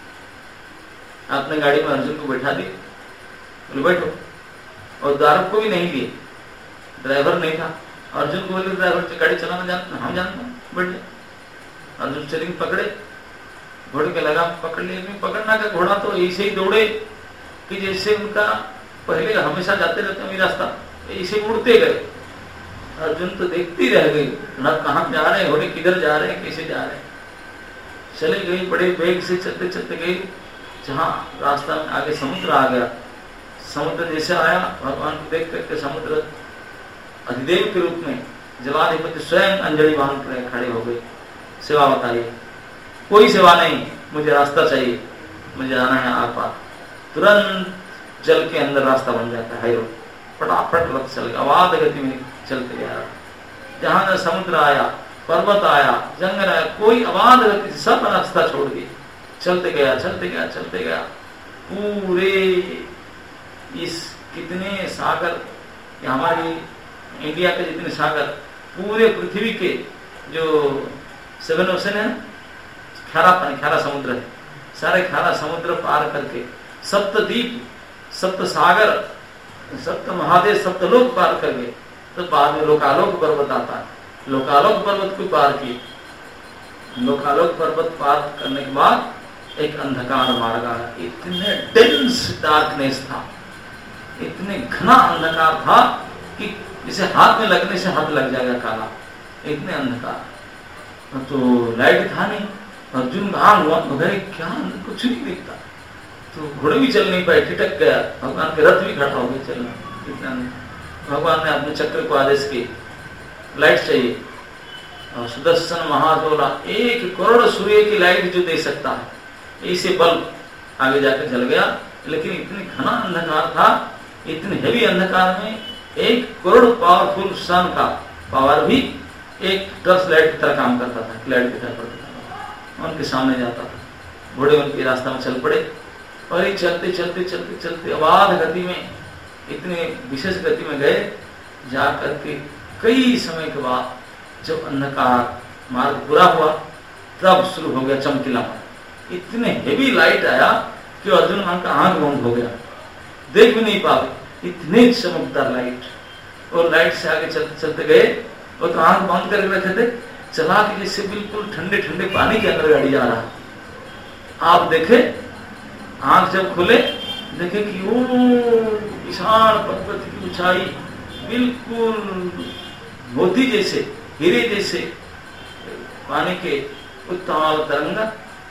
आपने गाड़ी में अर्जुन को बैठा दिया, बोले बैठो, और दारुक को भी नहीं लिए, ड्राइवर नहीं था। अर्जुन को बोले ड्राइवर गाड़ी चलाना जानते, हम जानते हैं, बैठ जाए। अर्जुन चलिंग पकड़े, घोड़े के लगाम पकड़ लिए। पकड़ना का घोड़ा तो ऐसे ही दौड़े कि जैसे उनका पहले हमेशा जाते रहते हैं रास्ता, ऐसे उड़ते गए। अर्जुन तो देखती रह गई, ना कहाँ जा रहे, घोड़े किधर जा रहे, कैसे जा रहे। चले गई, बड़े वेग से चलते चलते गई, जहाँ रास्ता में आगे समुद्र आ गया। समुद्र जैसे आया, भगवान को देख करके समुद्र अधिदेव के रूप में जलाधिपति स्वयं अंजलि बांध कर खड़े हो गए। सेवा बताइए, कोई सेवा नहीं, मुझे रास्ता चाहिए, मुझे जाना है आर पार। तुरंत जल के अंदर रास्ता बन जाता है, फटाफट रथ चल गया, अवाध गति में चलते गया। जहां जहां समुद्र आया, पर्वत आया, जंगल आया, कोई अवाध गति से सब रास्ता छोड़ दिए, चलते गया चलते गया चलते गया। पूरे इस कितने सागर, हमारी इंडिया के जितने सागर, पूरे पृथ्वी के जो सेवन ओशन है, खारा पानी, खारा समुद्र है, सारे खारा समुद्र पार करके सप्तद्वीप, सप्त सागर, सप्त महादेव, सप्त लोक पार करके तो बाद में लोकालोक पर्वत आता है। लोकालोक पर्वत को पार किए। लोकालोक पर्वत पार करने के बाद एक अंधकार मार्ग आया। इतने डेंस डार्कनेस था, इतने घना अंधकार था कि जैसे हाथ में लगने से हाथ लग जाएगा काला, इतने अंधकार। तो लाइट था नहीं। अर्जुन कहाँ हुआ, मगर क्या कुछ नहीं दिखता। तो घोड़े भी चल नहीं पाए, ठिठक गया। भगवान के रथ भी खड़ा हो गया चलना, इतना नहीं। भगवान ने अपने चक्र को आदेश किए, लाइट चाहिए। और सुदर्शन महाजोला, एक करोड़ सूर्य की लाइट जो दे सकता है, ऐसे बल्ब आगे जाकर जल गया। लेकिन इतने घना अंधकार था, इतने हेवी अंधकार में एक करोड़ पावरफुल सन का पावर भी एक टर्च लाइट की तरह काम करता था, लाइट की तरह पड़ता था, उनके सामने जाता था। घोड़े उनके रास्ता में चल पड़े और ये चलते चलते चलते चलते अबाध गति में, इतने विशेष गति में गए। जाकर के कई समय के बाद जब अंधकार मार्ग पूरा हुआ, तब शुरू हो गया चमकीला मार्ग। इतने हेवी लाइट आया कि अर्जुन का आंख बंद हो गया, देख भी नहीं पाए, इतने चमकदार लाइट। और लाइट से आगे चलते चलते गए, और तो आंख बंद करके रखे थे, चला के जैसे बिल्कुल ठंडे ठंडे पानी के अंदर गाड़ी जा रहा है। आप देखे, आंख जब खुले देखे कि वो विशाल पर्वत की ऊंचाई, बिल्कुल मोती जैसे, हीरे जैसे पानी के उत्ताल तरंगा,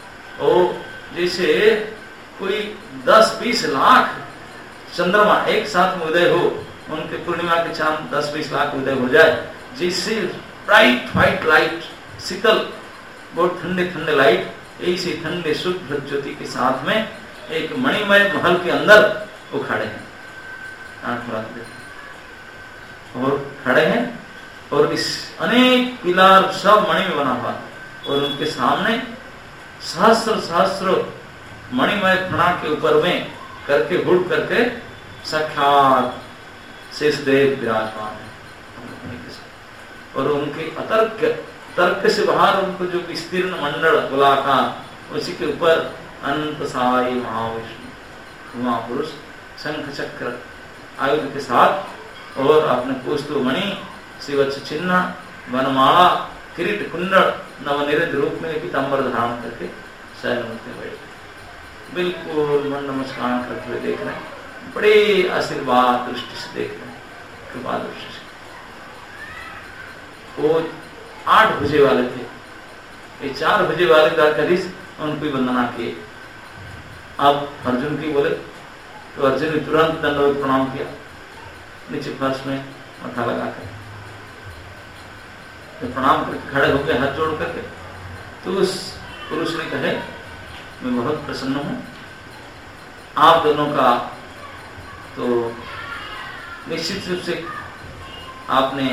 और जैसे कोई दस बीस लाख चंद्रमा एक साथ में उदय हो, उनके पूर्णिमा के चांद दस बीस लाख उदय हो जाए, जैसे ब्राइट व्हाइट लाइट, शीतल, बहुत ठंडे ठंडे लाइट, ऐसे ठंडे शुद्ध ज्योति के साथ में एक मणिमय महल के अंदर वो खड़े हैं। और खड़े हैं, और इस अनेक पिलर सब मणि में बना हुआ, और उनके सामने सहस्त्र सहस्त्र मणिमय फणा के ऊपर में करके हुड़ करके साक्षात शेषदेव विराजमान है। और उनके अतर्क तर्क से बाहर उनको जो विस्तीर्ण मंडल गोलाकार, उसी के ऊपर अनंत साई महाविष्णु महापुरुष शंख चक्र आयुध के साथ, और अपने कौस्तुभ मणि, शिवच्छ चिन्ह, वनमाला, किरीट, कुंडल, नवनिरित रूप में पीतांबर धारण करके शयन में बैठे, बिल्कुल मन नमस्कार करते हुए देख रहे हैं, बड़े आशीर्वाद दृष्टि से देख रहे हैं, कृपा दृष्टि से। वो आठ भुजे वाले थे, ये चार भुजे वाले द्वारकाधीश उनको वंदना किए। अब अर्जुन की बोले तो अर्जुन ने तुरंत दंडवत प्रणाम किया, नीचे फर्श में माथा लगाकर तो प्रणाम करके खड़े होकर हाथ जोड़ करके। तो उस पुरुष ने कहे, मैं बहुत प्रसन्न हूं आप दोनों का, तो निश्चित रूप से आपने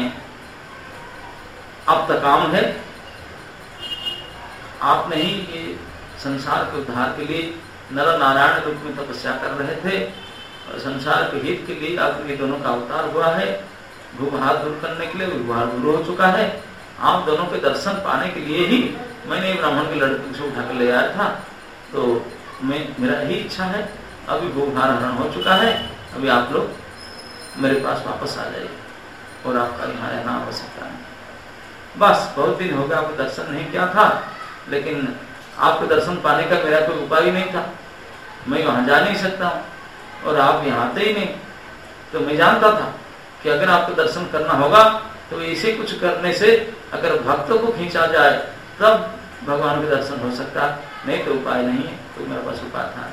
अब तक काम है, आपने ही ये संसार के उद्धार के लिए नर नारायण रूप में तपस्या कर रहे थे और संसार के हित के लिए आखिर ये दोनों का अवतार हुआ है। भूभार दूर करने के लिए भूभार दूर हो चुका है। आप दोनों के दर्शन पाने के लिए ही मैंने ब्राह्मण के लड़के से उठा कर ले आया था। तो मैं मेरा ही इच्छा है, अभी भूभार हरण हो चुका है, अभी आप लोग मेरे पास वापस आ जाइए और आपका यहाँ रहना आवश्यकता नहीं। बस बहुत दिन हो गया आपको दर्शन नहीं किया था, लेकिन आपके दर्शन पाने का मेरा कोई उपाय ही नहीं था। मैं वहां जा नहीं सकता हूँ और आप यहाँ आते ही नहीं। तो मैं जानता था कि अगर आपको दर्शन करना होगा तो इसे कुछ करने से अगर भक्तों को खींचा जाए तब भगवान के दर्शन हो सकता, नहीं तो उपाय नहीं है। तो मेरे पास उपाय था।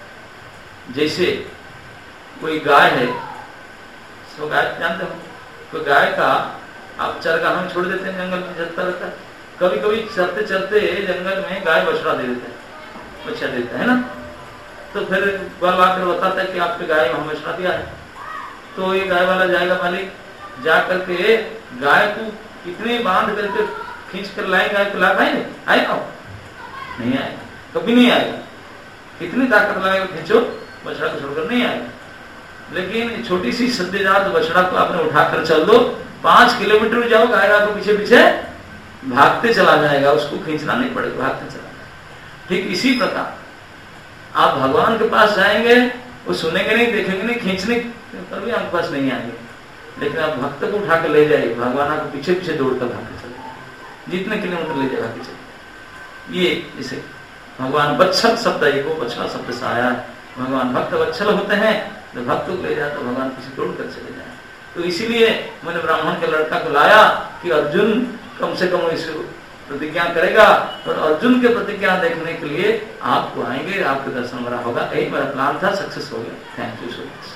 जैसे कोई गाय है, सो गाय जानते हो, कोई गाय का आप चरगाह में छोड़ देते हैं, जंगल में चलता रहता है। कभी कभी चलते चलते जंगल में गाय बछड़ा दे देता है, बच्चा देता है ना। तो फिर बाल आकर बताता है कि आपके गाय वहां बछड़ा दिया है। तो ये गाय वाला जाएगा, मालिक जा करके गाय को कितने बांध करके खींच कर लाए, गाय को ला पाएंगे? आएगा? नहीं आएगा, कभी नहीं आएगा। कितनी ताकत लगाएगा, खींचो, बछड़ा को छोड़कर नहीं आएगा। लेकिन छोटी सी सद्देदार बछड़ा को आपने उठाकर चल दो, पांच किलोमीटर जाओ, गाय आपको पीछे पीछे भागते चला जाएगा, उसको खींचना नहीं पड़ेगा, भागते चला जाएगा। ठीक इसी प्रकार आप भगवान के पास जाएंगे, वो सुनेंगे नहीं, देखेंगे नहीं, खींचने पर भी आपके पास नहीं आएंगे। लेकिन आप भक्त को उठा कर ले जाइए, भगवान आपको पीछे पीछे दौड़कर भागते चले जाए, जितने किलोमीटर ले जाएगा पीछे। ये इसे भगवान वत्सल शब्द, एक वत्सल शब्द से आया है। भगवान भक्त वत्सल होते हैं, तो भक्त को ले जाए तो भगवान पीछे दौड़ कर चले जाए। तो इसीलिए मैंने ब्राह्मण के लड़का को लाया कि अर्जुन कम से कम इस प्रतिज्ञा करेगा, और अर्जुन के प्रतिज्ञा देखने के लिए आपको आएंगे, आपके दर्शन मेरा होगा। यही मेरा प्लान था, सक्सेस हो गया। Thank you so much.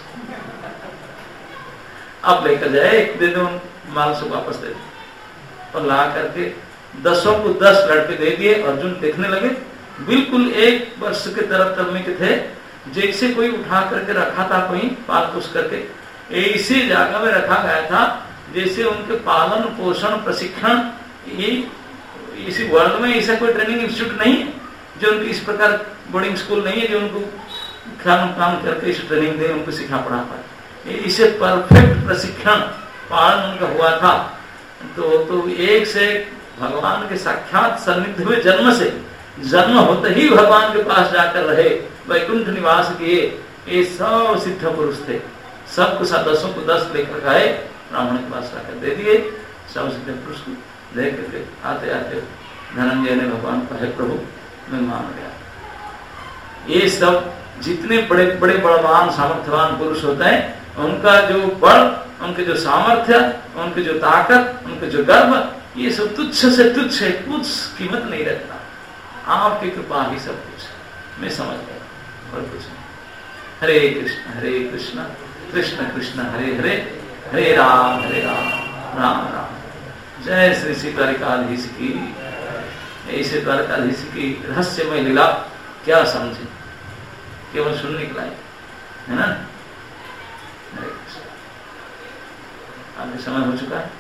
अब लेकर जाए, दे दो, माल से वापस दे दो। और ला करके दसों को दस लड़के दे दिए। अर्जुन देखने लगे, बिल्कुल एक वर्ष के तरफ तरमी के थे, जैसे कोई उठा करके रखा था, कोई पाल पोस करके ऐसी जगह में रखा गया था जैसे उनके पालन पोषण प्रशिक्षण, ये इसी वर्ल्ड में ऐसा कोई ट्रेनिंग इंस्टीट्यूट नहीं है जो उनकी इस प्रकार, बोर्डिंग स्कूल नहीं है जो उनको काम काम करके इस ट्रेनिंग दे, उनको सिखा पढ़ा पाए। इसे परफेक्ट प्रशिक्षण पालन उनका हुआ था। तो तो एक से भगवान के साक्षात सन्निधि में जन्म से जन्म होते ही भगवान के पास जाकर रहे, वैकुंठ निवास किए, ये सब सिद्ध पुरुष थे। सबको दसों को दस लेकर गए, ब्राह्मण के पास जाकर दे दिए। सब सिद्ध पुरुष को देख करके आते आते धनंजय ने भगवान को, हे प्रभु मैं मान गया। ये सब जितने बड़े बड़े बलवान सामर्थ्यवान पुरुष होते हैं, उनका जो बल, उनके जो सामर्थ्य, उनकी जो ताकत, उनके जो गर्व, ये सब तुच्छ से तुच्छ है, कुछ कीमत नहीं रखता। आपकी कृपा ही सब कुछ, मैं समझ गया और कुछ नहीं। हरे कृष्ण हरे कृष्ण कृष्ण कृष्ण हरे हरे, हरे राम हरे राम राम राम। जय श्री श्री द्वारिकाधीश की। ऐसे द्वारिकाधीश की रहस्यमय लीला क्या समझे, केवल सुनने के लायक है ना। हरे कृष्ण। अभी समय हो चुका है,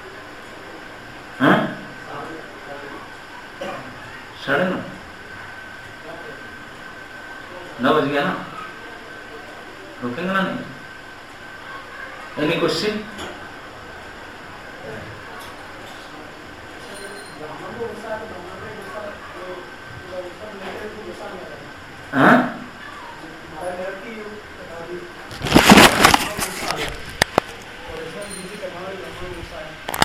हाँ? साढ़े नौ नौ बज गया ना, रुकेंगे ना? नहीं। Any question? हाँ